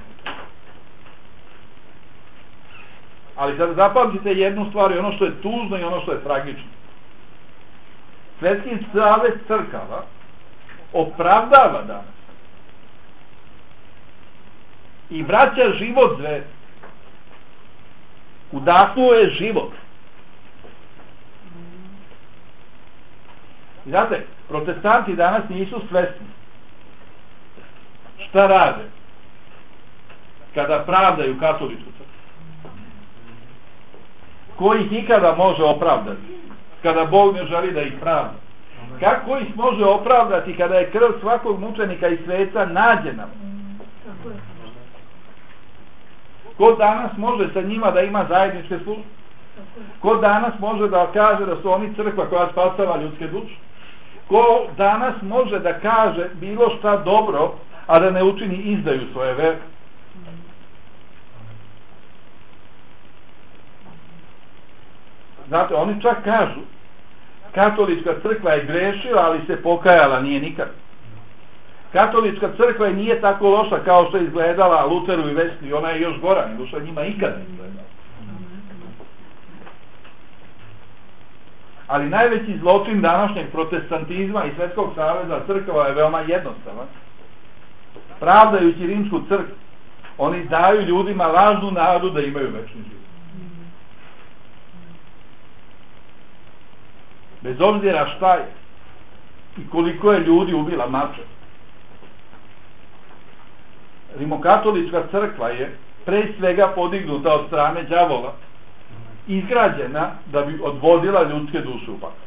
Ali sad zapamtite jednu stvar i ono što je tužno i ono što je tragično. Svetski savez crkava opravdava danas i vraća život zveri. Udahnuo je život. I znate, protestanti danas nisu svesni šta rade kada pravdaju katoličku crkvu. Ko ih ikada može opravdati kada Bog ne želi da ih pravda? Kako ih može opravdati kada je krv svakog mučenika i sveca nađena? Ko danas može sa njima da ima zajedničke službe? Ko danas može da kaže da su oni crkva koja spasava ljudske duše? Ko danas može da kaže bilo šta dobro, a da ne učini izdaju svoje vere? Znate, oni čak kažu, katolička crkva je grešila, ali se pokajala, nije nikad. Katolička crkva nije tako loša kao što je izgledala Luteru i Vesli, ona je još gora, nego što njima ikad ne izgledala. Ali najveći zločin današnjeg protestantizma i Svetskog saveza crkava je veoma jednostavan. Pravdajući rimsku crkvu, oni daju ljudima lažnu nadu da imaju večni život. bez obzira šta je i koliko je ljudi ubila mačem. Rimokatolička crkva je pre svega podignuta od strane đavola, izgrađena da bi odvodila ljudske duše u pakao.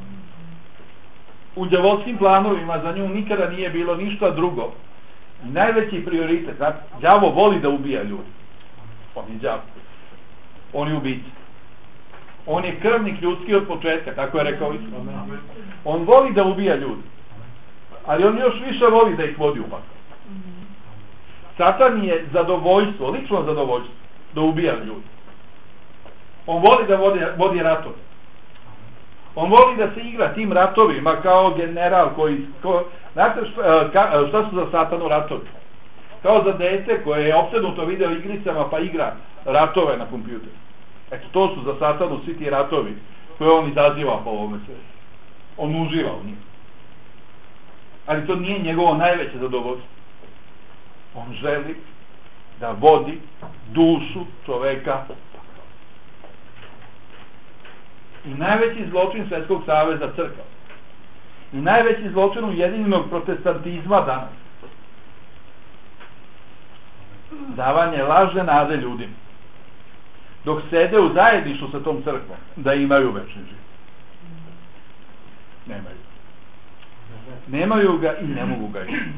U đavolskim planovima za nju nikada nije bilo ništa drugo. I najveći prioritet, znači, đavo voli da ubija ljudi. On je đavo. On je ubica. On je krvnik ljudski od početka, tako je rekao Isus. On voli da ubija ljudi. Ali on još više voli da ih vodi u pakao. Satan je zadovoljstvo, lično zadovoljstvo, da ubija ljudi. On voli da vodi, vodi ratove. On voli da se igra tim ratovima kao general koji... Ko, znate šta, ka, šta su za Satanu ratovi? Kao za dete koje je opsednuto video igricama pa igra ratove na kompjuteru. Eto, to su za Satanu svi ti ratovi koje on izaziva po ovome svijetu. On uživa u njih. Ali to nije njegovo najveće zadovoljstvo. On želi da vodi dušu čoveka. I najveći zločin Svetskog saveza crkva i najveći zločin ujedinjenog protestantizma danas, davanje lažne nade ljudima dok sede u zajedništvu sa tom crkvom da imaju večni život. Nemaju. Nemaju ga i ne mogu ga imati.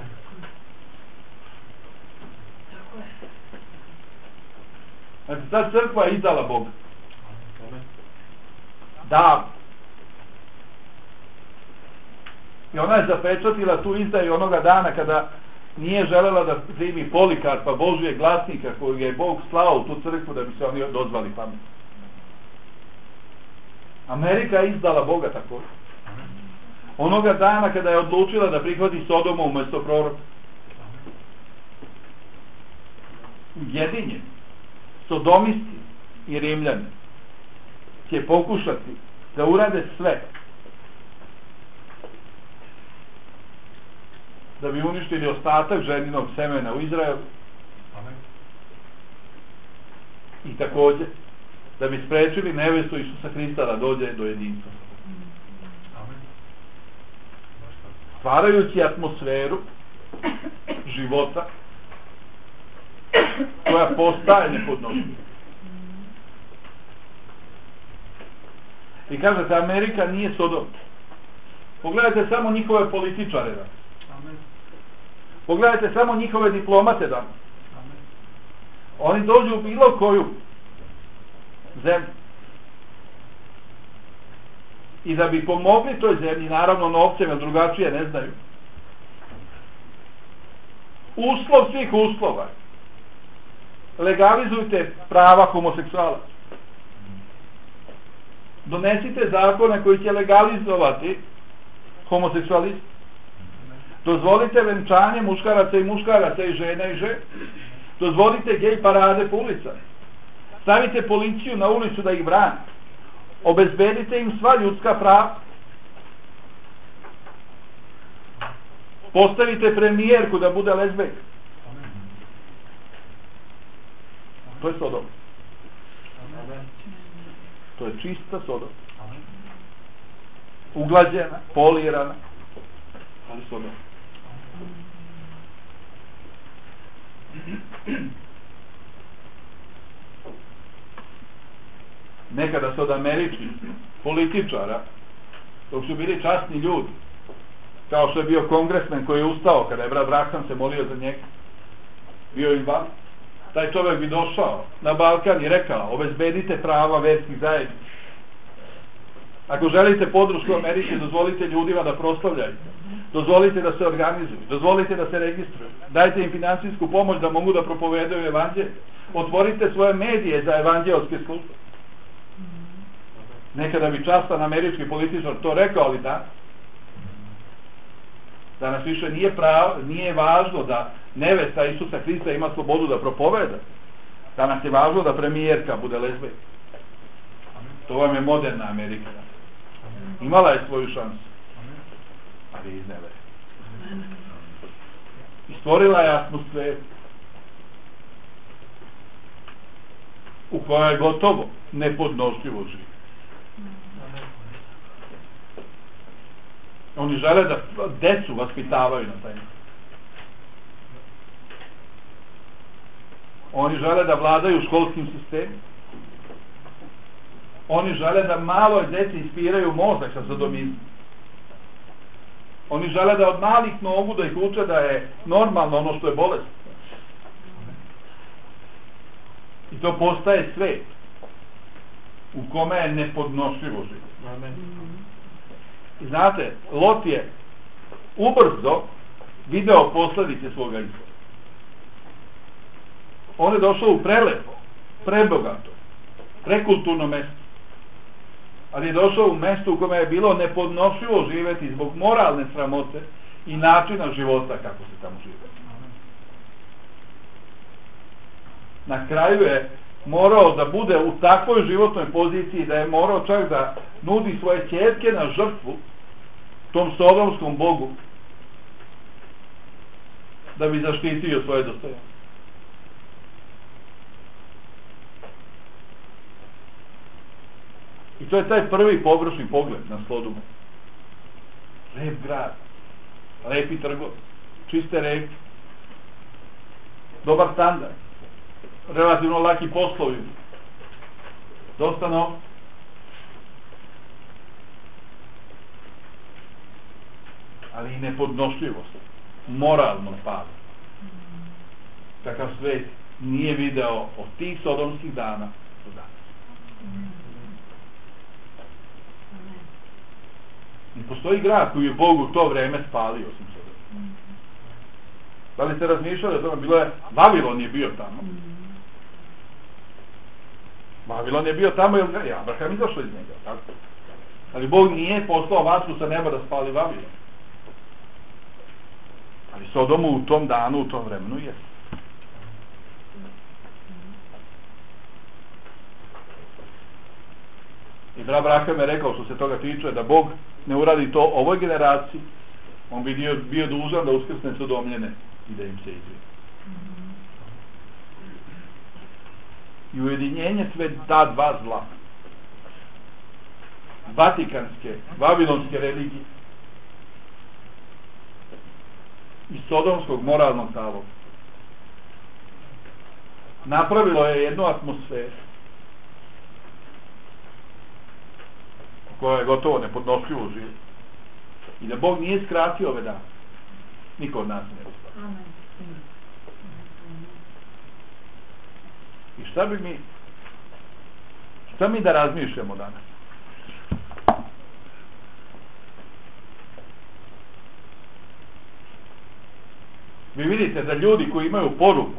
Znači, ta crkva je izdala Boga. Da. I ona je zapečatila tu izdaju onoga dana kada nije želela da primi Polikarpa, Božijeg glasnika koji je Bog slao u tu crkvu da bi se oni dozvali pamet. Amerika je izdala Boga također. Onoga dana kada je odlučila da prihvati Sodomu umjesto proroka. Ujedinjeni sodomisti i Rimljani će pokušati da urade sve da bi uništili ostatak ženinog semena u Izraelu. I također da bi sprečili nevestu Isusa Hrista da dođe do jedinstva. Stvarajući atmosferu života koja postaje nepodnošljiva. I kažete, Amerika nije Sodom. Pogledajte samo njihove političare danas. Pogledajte samo njihove diplomate danas. Oni dođu u bilo koju zemlju. I da bi pomogli toj zemlji, naravno novcem, jer drugačije ne znaju. Uslov svih uslova. Legalizujte prava homoseksuala. Donesite zakone koji će legalizovati homoseksualizam. Dozvolite venčanje muškaraca i muškaraca i žena i žena. Dozvolite gej parade po ulicama. Stavite policiju na ulicu da ih brani. Obezbedite im sva ljudska prava. Postavite premijerku da bude lezbejka. To je Sodom. To je čista Sodom. Uglađena, polirana, ali Sodom. Nekada su od američkih političara, dok su bili časni ljudi, kao što je bio kongresmen koji je ustao kada je brat Braham se molio za njega, bio invalid. Taj čovjek bi došao na Balkan i rekao, obezbedite prava verskih zajednica. Ako želite podršku Amerike, dozvolite ljudima da proslavljaju. Dozvolite da se organizuju. Dozvolite da se registruju. Dajte im finansijsku pomoć da mogu da propovedaju evanđelje. Otvorite svoje medije za evanđelske službe. Nekada bi častan američki političar to rekao, ali da. Danas više nije, prav, nije važno da nevesta Isusa Hrista ima slobodu da propoveda. Danas je važno da premijerka bude lezbejka. To vam je moderna Amerika. Imala je svoju šansu. Ali iznevere. I stvorila je atmosferu u kojoj je gotovo nepodnošljivo živi. Oni žele da decu vaspitavaju na taj način. Oni žele da vladaju školskim sistemom. Oni žele da maloj deci ispiraju mozak sa sodomizmom. Oni žele da od malih nogu da ih uče da je normalno ono što je bolest. I to postaje svet u kome je nepodnošljivo živjeti. I znate, Lot je ubrzo video posledice svoga izbora. On je došao u prelepo, prebogato, prekulturno mesto. Ali je došao u mesto u kome je bilo nepodnošljivo živjeti zbog moralne sramote i načina života kako se tamo žive. Na kraju je morao da bude u takvoj životnoj poziciji da je morao čak da nudi svoje ćerke na žrtvu tom sodomskom bogu da bi zaštitio svoje dostojanstvo. I to je taj prvi pogrešni pogled na Sodomu. Lep grad, lepi trgovi, čiste reke, dobar standard, relativno laki poslovi, dosta novca. Ali i nepodnošljivost, moralno pad. Takav svet nije video od tih sodomskih dana do danas. I postoji grad koji je Bog u to vreme spalio, osim Sodoma. Da li ste razmišljali o tome? Bilo je, Vavilon je bio tamo. Vavilon je bio tamo jer je Abraham izašao iz njega, tako? Ali Bog nije poslao vatru sa neba da spali Vavilon. Ali Sodomu u tom danu, u tom vremenu je. I Abraham je rekao što se toga tiče da Bog ne uradi to ovoj generaciji, on bi bio, bio dužan da uskrsne Sodomljene i da im se izvije. I ujedinjenje sve ta dva zla, vatikanske, vavilonske religije i sodomskog moralnog zaloga, napravilo je jednu atmosferu koja je gotovo nepodnošljivo živjeti. I da Bog nije skratio ove dane, niko od nas ne uspava. I šta bi mi šta mi da razmišljamo danas? Vi vidite da ljudi koji imaju poruku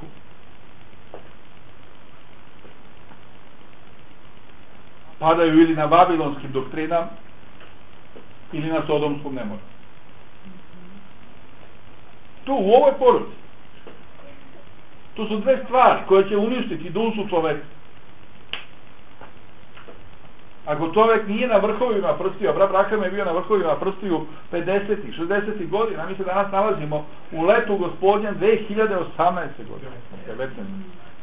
padaju ili na vavilonskim doktrinama ili na sodomskom nemoru. Tu u ovoj poruci tu su dve stvari koje će uništiti dušu čoveka. Ako čovek nije na vrhovima prstiju, a Abraham je bio na vrhovima prstiju pedesetih, šezdesetih godina, mi se danas nalazimo u letu gospodnjem dve hiljade osamnaeste godine. devetnaeste.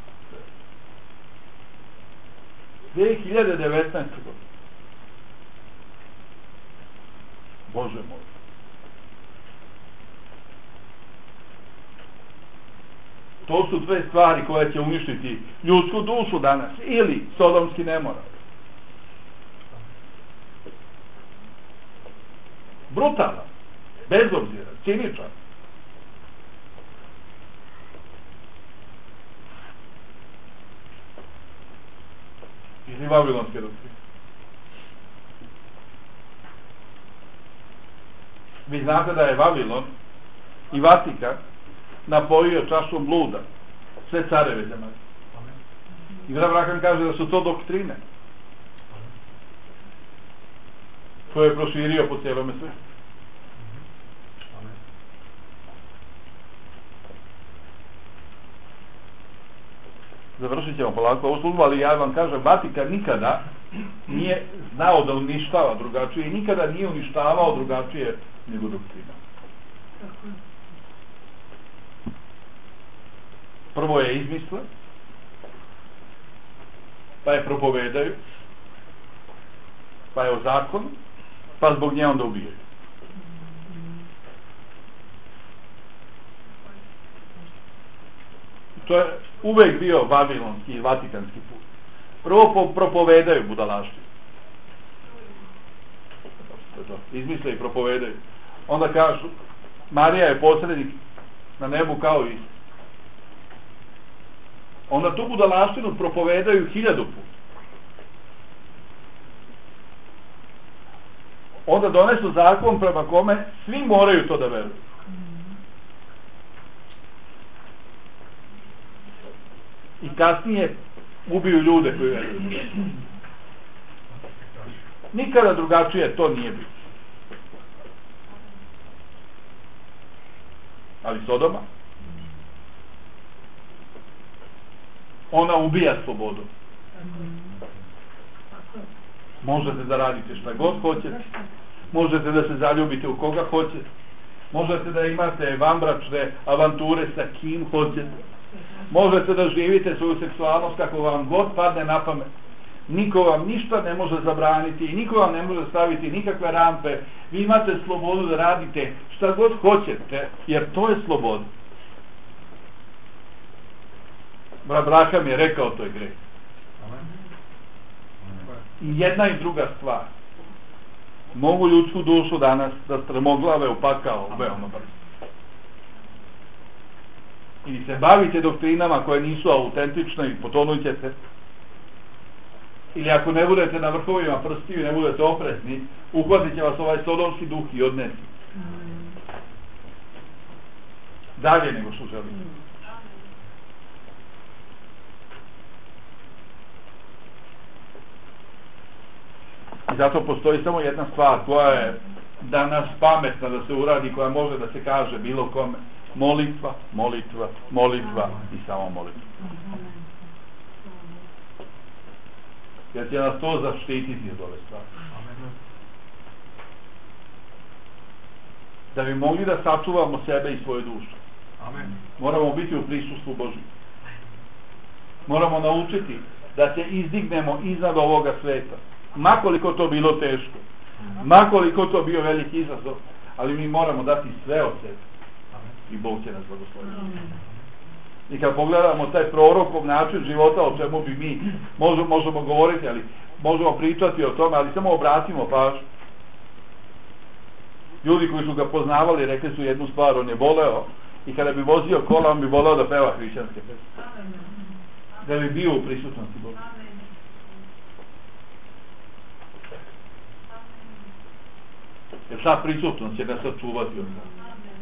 dve hiljade devetnaeste godine. Bože moj. To su dve stvari koje će uništiti ljudsku dušu danas. Ili sodomski nemoral. Brutalan, bezobziran, ciničan. Ili vavilonske doktrine. Vi znate da je Vavilon i Vatikan napojio čašom bluda sve careve zemalje. I Abraham kaže da su to doktrine koje je proširio po cijelome svijetu. Završit ćemo polako ovu službu, ali ja vam kažem, Vatikan nikada nije znao da uništava drugačije i nikada nije uništavao drugačije nego doktrina. Prvo je izmisle, pa je propovedaju, pa je o zakonu, pa zbog nje onda ubijaju. To je uvek bio vavilonski i vatikanski put. Prvo propovedaju budalaštinu. Izmisle i propovedaju. Onda kažu, Marija je posrednik na nebu kao i onda tu budalaštinu propovedaju hiljadu put. Onda donesu zakon prema kome svi moraju to da veruju. I kasnije ubiju ljude koji veruju. Nikada drugačije to nije bilo. Ali Sodoma, ona ubija slobodu. Možete da radite šta god hoćete, možete da se zaljubite u koga hoćete, možete da imate vanbračne avanture sa kim hoćete, možete da živite svoju seksualnost kako vam god padne na pamet. Niko vam ništa ne može zabraniti i niko vam ne može staviti nikakve rampe. Vi imate slobodu da radite šta god hoćete, jer to je sloboda. Abraham je rekao to je greh. I jedna i druga stvar. Mogu ljudsku dušu danas da strmoglave upakao veoma brzo. I se bavite doktrinama koje nisu autentične i potonut ćete. Ili ako ne budete na vrhovima prstiju i ne budete oprezni, uhvatit će vas ovaj sodomski duh i odnesi. Dalje nego što želite. I zato postoji samo jedna stvar koja je danas pametna da se uradi, koja može da se kaže bilo kome. Molitva, molitva, molitva i samo molitva. Jer će nas to zaštititi od ove stvari. Da bi mogli da sačuvamo sebe i svoju dušu. Moramo biti u prisustvu Božjem. Moramo naučiti da se izdignemo iznad ovoga sveta. Makoliko to bilo teško, makoliko to bio veliki izazov, ali mi moramo dati sve od sebe i Bog će nas blagosloviti. I kad pogledamo taj prorokov način života, o čemu bi mi možemo, možemo govoriti, ali možemo pričati o tome, ali samo obratimo pažnju. Ljudi koji su ga poznavali rekli su jednu stvar, on je voleo i kada bi vozio kola, on bi voleo da peva hrišćanske pesme, da bi bio u prisutnosti Boga. Jer ta prisutnost će ga sačuvati od toga.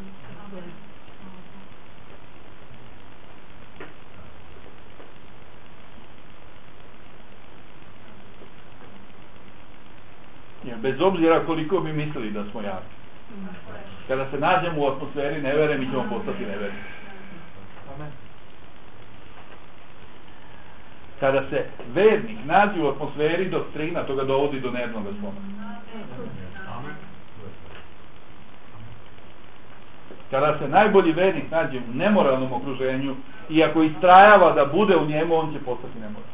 Jer bez obzira koliko mi mislili da smo jaki, kada se nađemo u atmosferi nevere, mi ćemo postati neveri. Kada se vernik nađe u atmosferi doktrina, to ga dovodi do nervnog sloma. Kada se najbolji vernik nađe u nemoralnom okruženju i ako istrajava da bude u njemu, on će postati nemoralan.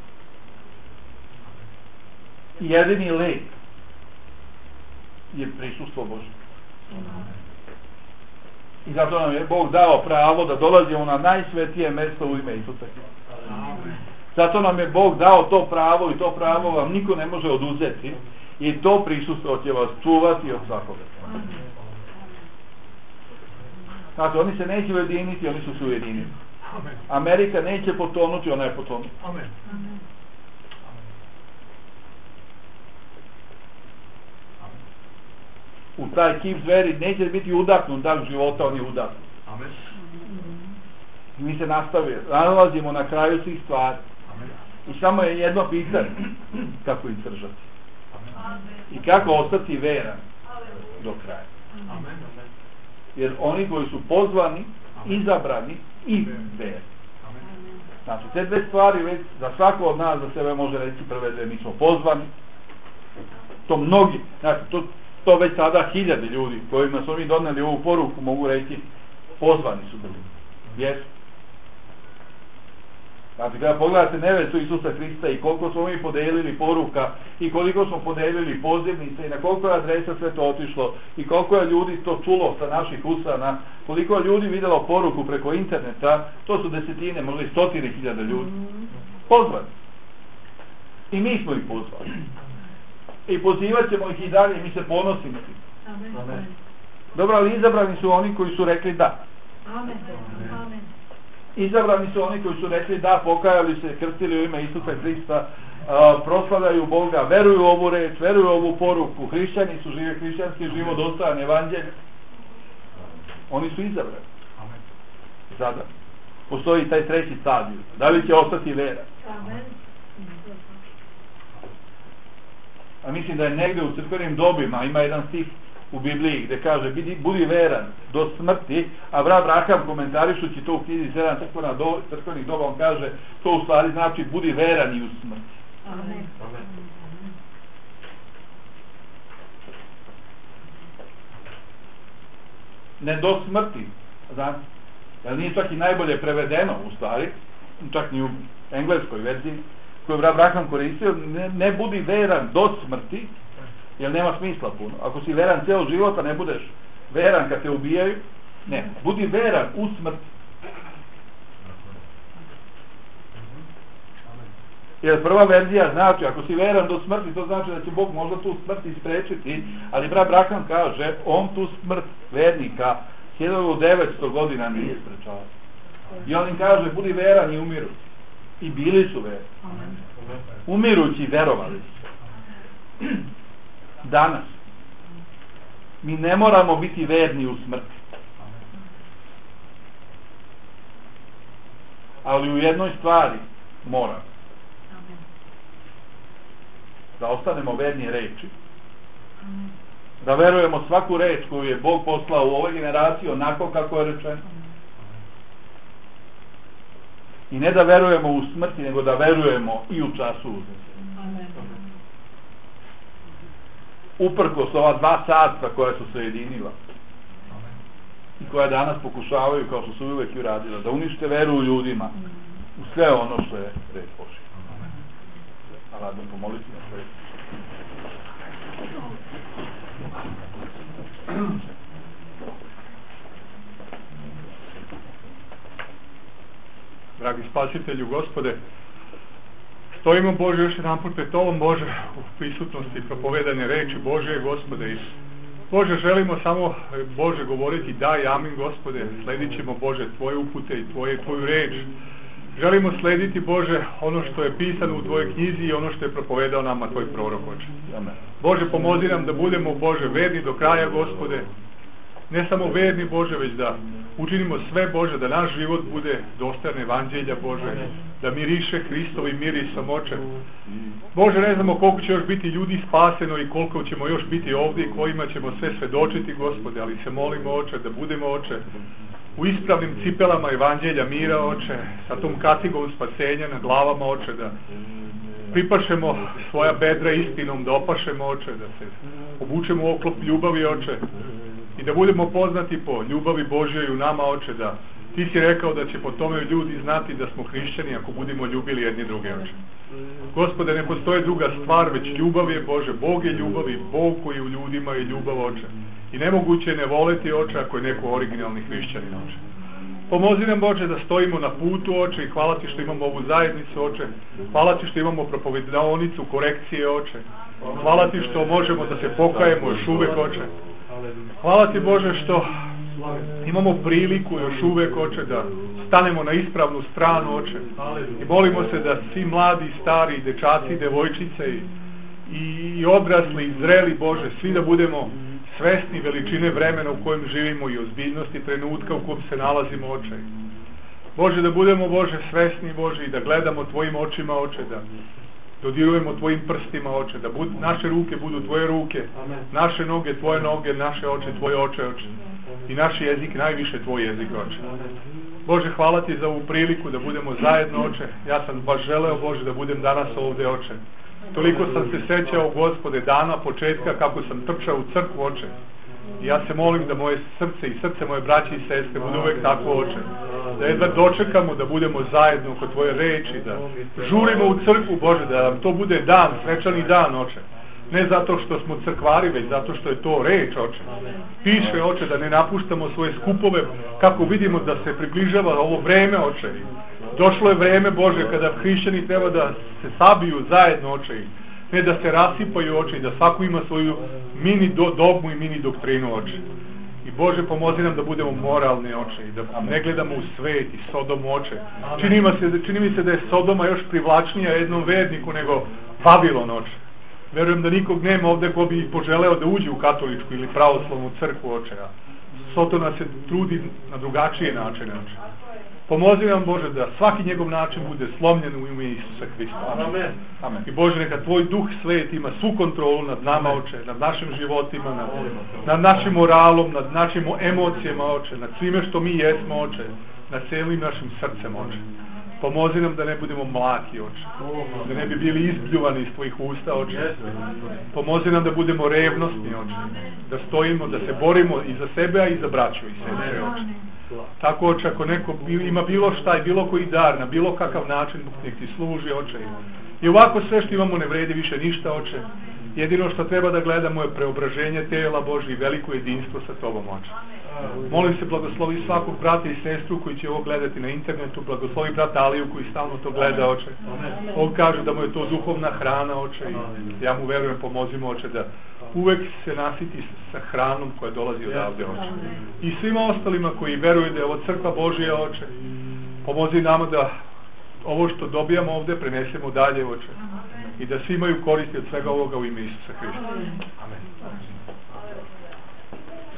I jedini lek je prisustvo Božje. I zato nam je Bog dao pravo da dolazimo na najsvetije mesto u ime Isusa Hrista. Zato nam je Bog dao to pravo i to pravo vam niko ne može oduzeti i to prisustvo će vas čuvati od svakoga. Znači, oni se neće ujediniti, oni su se ujedinili. Amerika neće potonuti, ona je potonuti. U taj kip zveri neće biti udahnut dan života, on je udahnut. Mi se nastavimo, nalazimo na kraju svih stvari. I samo je jedno pitanje, kako izdržati. I kako ostati veran do kraja. Jer oni koji su pozvani, izabrani i verni. Znači, te dve stvari već za svako od nas za sebe može reći prve dve, mi smo pozvani. To mnogi, znači, to, to već sada hiljade ljudi kojima smo mi doneli ovu poruku mogu reći pozvani su bili. Jesu. Znači, kada pogledate nevestu Isusa Hrista i koliko smo mi podelili poruka i koliko smo podelili pozivnice i na koliko je adresa sve to otišlo i koliko je ljudi to čulo sa naših usana, koliko je ljudi vidjelo poruku preko interneta, to su desetine, možda i stotine hiljada ljudi. Pozvani. I mi smo ih pozvali. I pozivat ćemo ih i dalje, mi se ponosimo. Amen. Dobro, ali izabrani su oni koji su rekli da. Amen. Amen. Izabrani su oni koji su rekli da, pokajali se, krstili u ime Isusa Hrista, uh, proslavljaju Boga, veruju u ovu reč, veruju u ovu poruku, hrišćani su, žive hrišćanski život, dostojan evanđelje. Oni su izabrani. Sada postoji taj treći stadij. Da li će ostati vera? Amen. A mislim da je negdje u crkvenim dobima ima jedan stih u Bibliji gdje kaže budi veran do smrti, a brat Braham komentarišući to u knjizi sedam do, crkvenih doba, on kaže to u stvari znači budi veran i u smrti. Amen. Amen. Ne do smrti, znači, jer nije čak i najbolje prevedeno u stvari, čak ni u engleskoj verziji koju je brat Braham koristio, ne, ne budi veran do smrti, jer nema smisla puno. Ako si veran cijelo života, ne budeš veran kad te ubijaju. Ne, budi veran u smrti. Jer prva verzija znači, ako si veran do smrti, to znači da će Bog možda tu smrt isprečiti, ali brat Braham kaže, on tu smrt vernika hiljadu devetsto godina nije isprečao. I on im kaže, budi veran i umiru. I bili su verni. Umirući verovali su. Danas mi ne moramo biti verni u smrti, ali u jednoj stvari moramo da ostanemo verni reči, da verujemo svaku reč koju je Bog poslao u ovoj generaciji onako kako je rečeno, i ne da verujemo u smrti, nego da verujemo i u času uznesenja. Uprkos ova dva carstva koja su se jedinila i koja danas pokušavaju, kao što su uvijek i uradila, da unište veru u ljudima u sve ono što je red Božji. A radno pomoliti na sve. Dragi spasitelju, Gospode, stojimo, Bože, još jedan put pred Tobom, Bože, u prisutnosti propovedane reči Bože, Gospode, i Bože, želimo samo, Bože, govoriti da i amin, Gospode, sledit ćemo, Bože, Tvoje upute i tvoje, Tvoju reč. Želimo slediti, Bože, ono što je pisano u Tvojoj knjizi i ono što je propovedao nama Tvoj prorok, Oče. Bože, pomozi nam da budemo, Bože, verni do kraja, Gospode, ne samo verni, Bože, već da učinimo sve, Bože, da naš život bude dostojan evanđelja, Bože, da miriše Hristovim mirisom, Oče. Bože, ne znamo koliko će još biti ljudi spaseno i koliko ćemo još biti ovdje i kojima ćemo sve svedočiti, Gospode, ali se molimo, Oče, da budemo, Oče, u ispravnim cipelama evanđelja mira, Oče, sa tom katigom spasenja na glavama, Oče, da pripašemo svoja bedra istinom, da opašemo, Oče, da se obučemo u oklop ljubavi, Oče, i da budemo poznati po ljubavi Božjoj u nama, Oče, da Ti si rekao da će po tome ljudi znati da smo hrišćani ako budemo ljubili jedni druge, Oče. Gospode, ne postoje druga stvar, već ljubav je, Bože, Bog je ljubav i Bog koji u ljudima je ljubav, Oče. I nemoguće je ne voleti, Oče, ako je neko originalni hrišćanin, Oče. Pomozi nam, Bože, da stojimo na putu, Oče, i hvala Ti što imamo ovu zajednicu, Oče. Hvala Ti što imamo propovednicu, korekcije, Oče. Hvala Ti što možemo da se pokajemo još uvek, Oče. Hvala Ti, Bože, što imamo priliku još uvek, Oče, da stanemo na ispravnu stranu, Oče. I molimo se da svi mladi, stari, dečaci, devojčice i, i odrasli, i zreli, Bože, svi da budemo svesni veličine vremena u kojem živimo i ozbiljnosti trenutka u kojem se nalazimo, Oče. Bože, da budemo, Bože, svesni, Bože, i da gledamo Tvojim očima, Oče, da dodirujemo Tvojim prstima, Oče, da bud, naše ruke budu Tvoje ruke, naše noge Tvoje noge, naše oči Tvoje oče, Oče, i naš jezik najviše Tvoj jezik, Oče. Bože, hvala Ti za ovu priliku da budemo zajedno, Oče. Ja sam baš želeo, Bože, da budem danas ovdje, Oče. Toliko sam se sećao, Gospode, dana početka kako sam trčao u crkvu, Oče. I ja se molim da moje srce i srce moje braće i sestre budu uvek tako, Oče. da jedva dočekamo da budemo zajedno kod Tvoje reči, da žurimo u crkvu, Bože, da nam to bude dan, svečani dan, Oče. Ne zato što smo crkvari, već zato što je to reč, Oče. Piše, Oče, da ne napuštamo svoje skupove, kako vidimo da se približava ovo vreme, Oče. Došlo je vreme, Bože, kada hrišćani treba da se sabiju zajedno, Oče. Ne da se rasipaju, Oče, i da svako ima svoju mini do, dogmu i mini doktrinu, Oče. I Bože, pomozi nam da budemo moralni, Oče, i da ne gledamo u svet i Sodomu, Oče. Čini mi se, čini mi se da je Sodoma još privlačnija jednom verniku nego Vavilon, Oče. Verujem da nikog nema ovde ko bi poželeo da uđe u katoličku ili pravoslavnu crkvu, Oče. Sotona se trudi na drugačije načine, Oče. Pomozi nam, Bože, da svaki njegov način bude slomljen u ime Isusa Hrista. Amen. Amen. I Bože, neka Tvoj Duh Svet ima svu kontrolu nad nama, Oče, nad našim životima, nad, nad našim moralom, nad našim emocijama, Oče, nad svime što mi jesmo, Oče, nad cijelim našim srcem, Oče. Pomozi nam da ne budemo mlaki, Oče, da ne bi bili izbljuvani iz Tvojih usta, Oče. Pomozi nam da budemo revnosni, Oče, da stojimo, da se borimo i za sebe, a i za braću i sestre, Oče. Tako, Oče, ako neko ima bilo šta i bilo koji dar, na bilo kakav način, nek Ti služi, Oče. I ovako sve što imamo ne vredi više ništa, Oče. Jedino što treba da gledamo je preobraženje tela Božje i veliko jedinstvo sa Tobom, Oče. Molim se, blagoslovi svakog brata i sestru koji će ovo gledati na internetu, blagoslovi brata Aliju koji stalno to gleda, Oče. On kaže da mu je to duhovna hrana, Oče, i ja mu verujem, pomozimo, Oče, da uvek se nasiti sa hranom koja dolazi odavde, Oče. I svima ostalima koji veruju da je ovo crkva Božja, Oče, pomozi nama da ovo što dobijamo ovde prenesemo dalje, Oče, i da svi imaju koristi od svega ovoga u ime Isusa Hrista. Amen.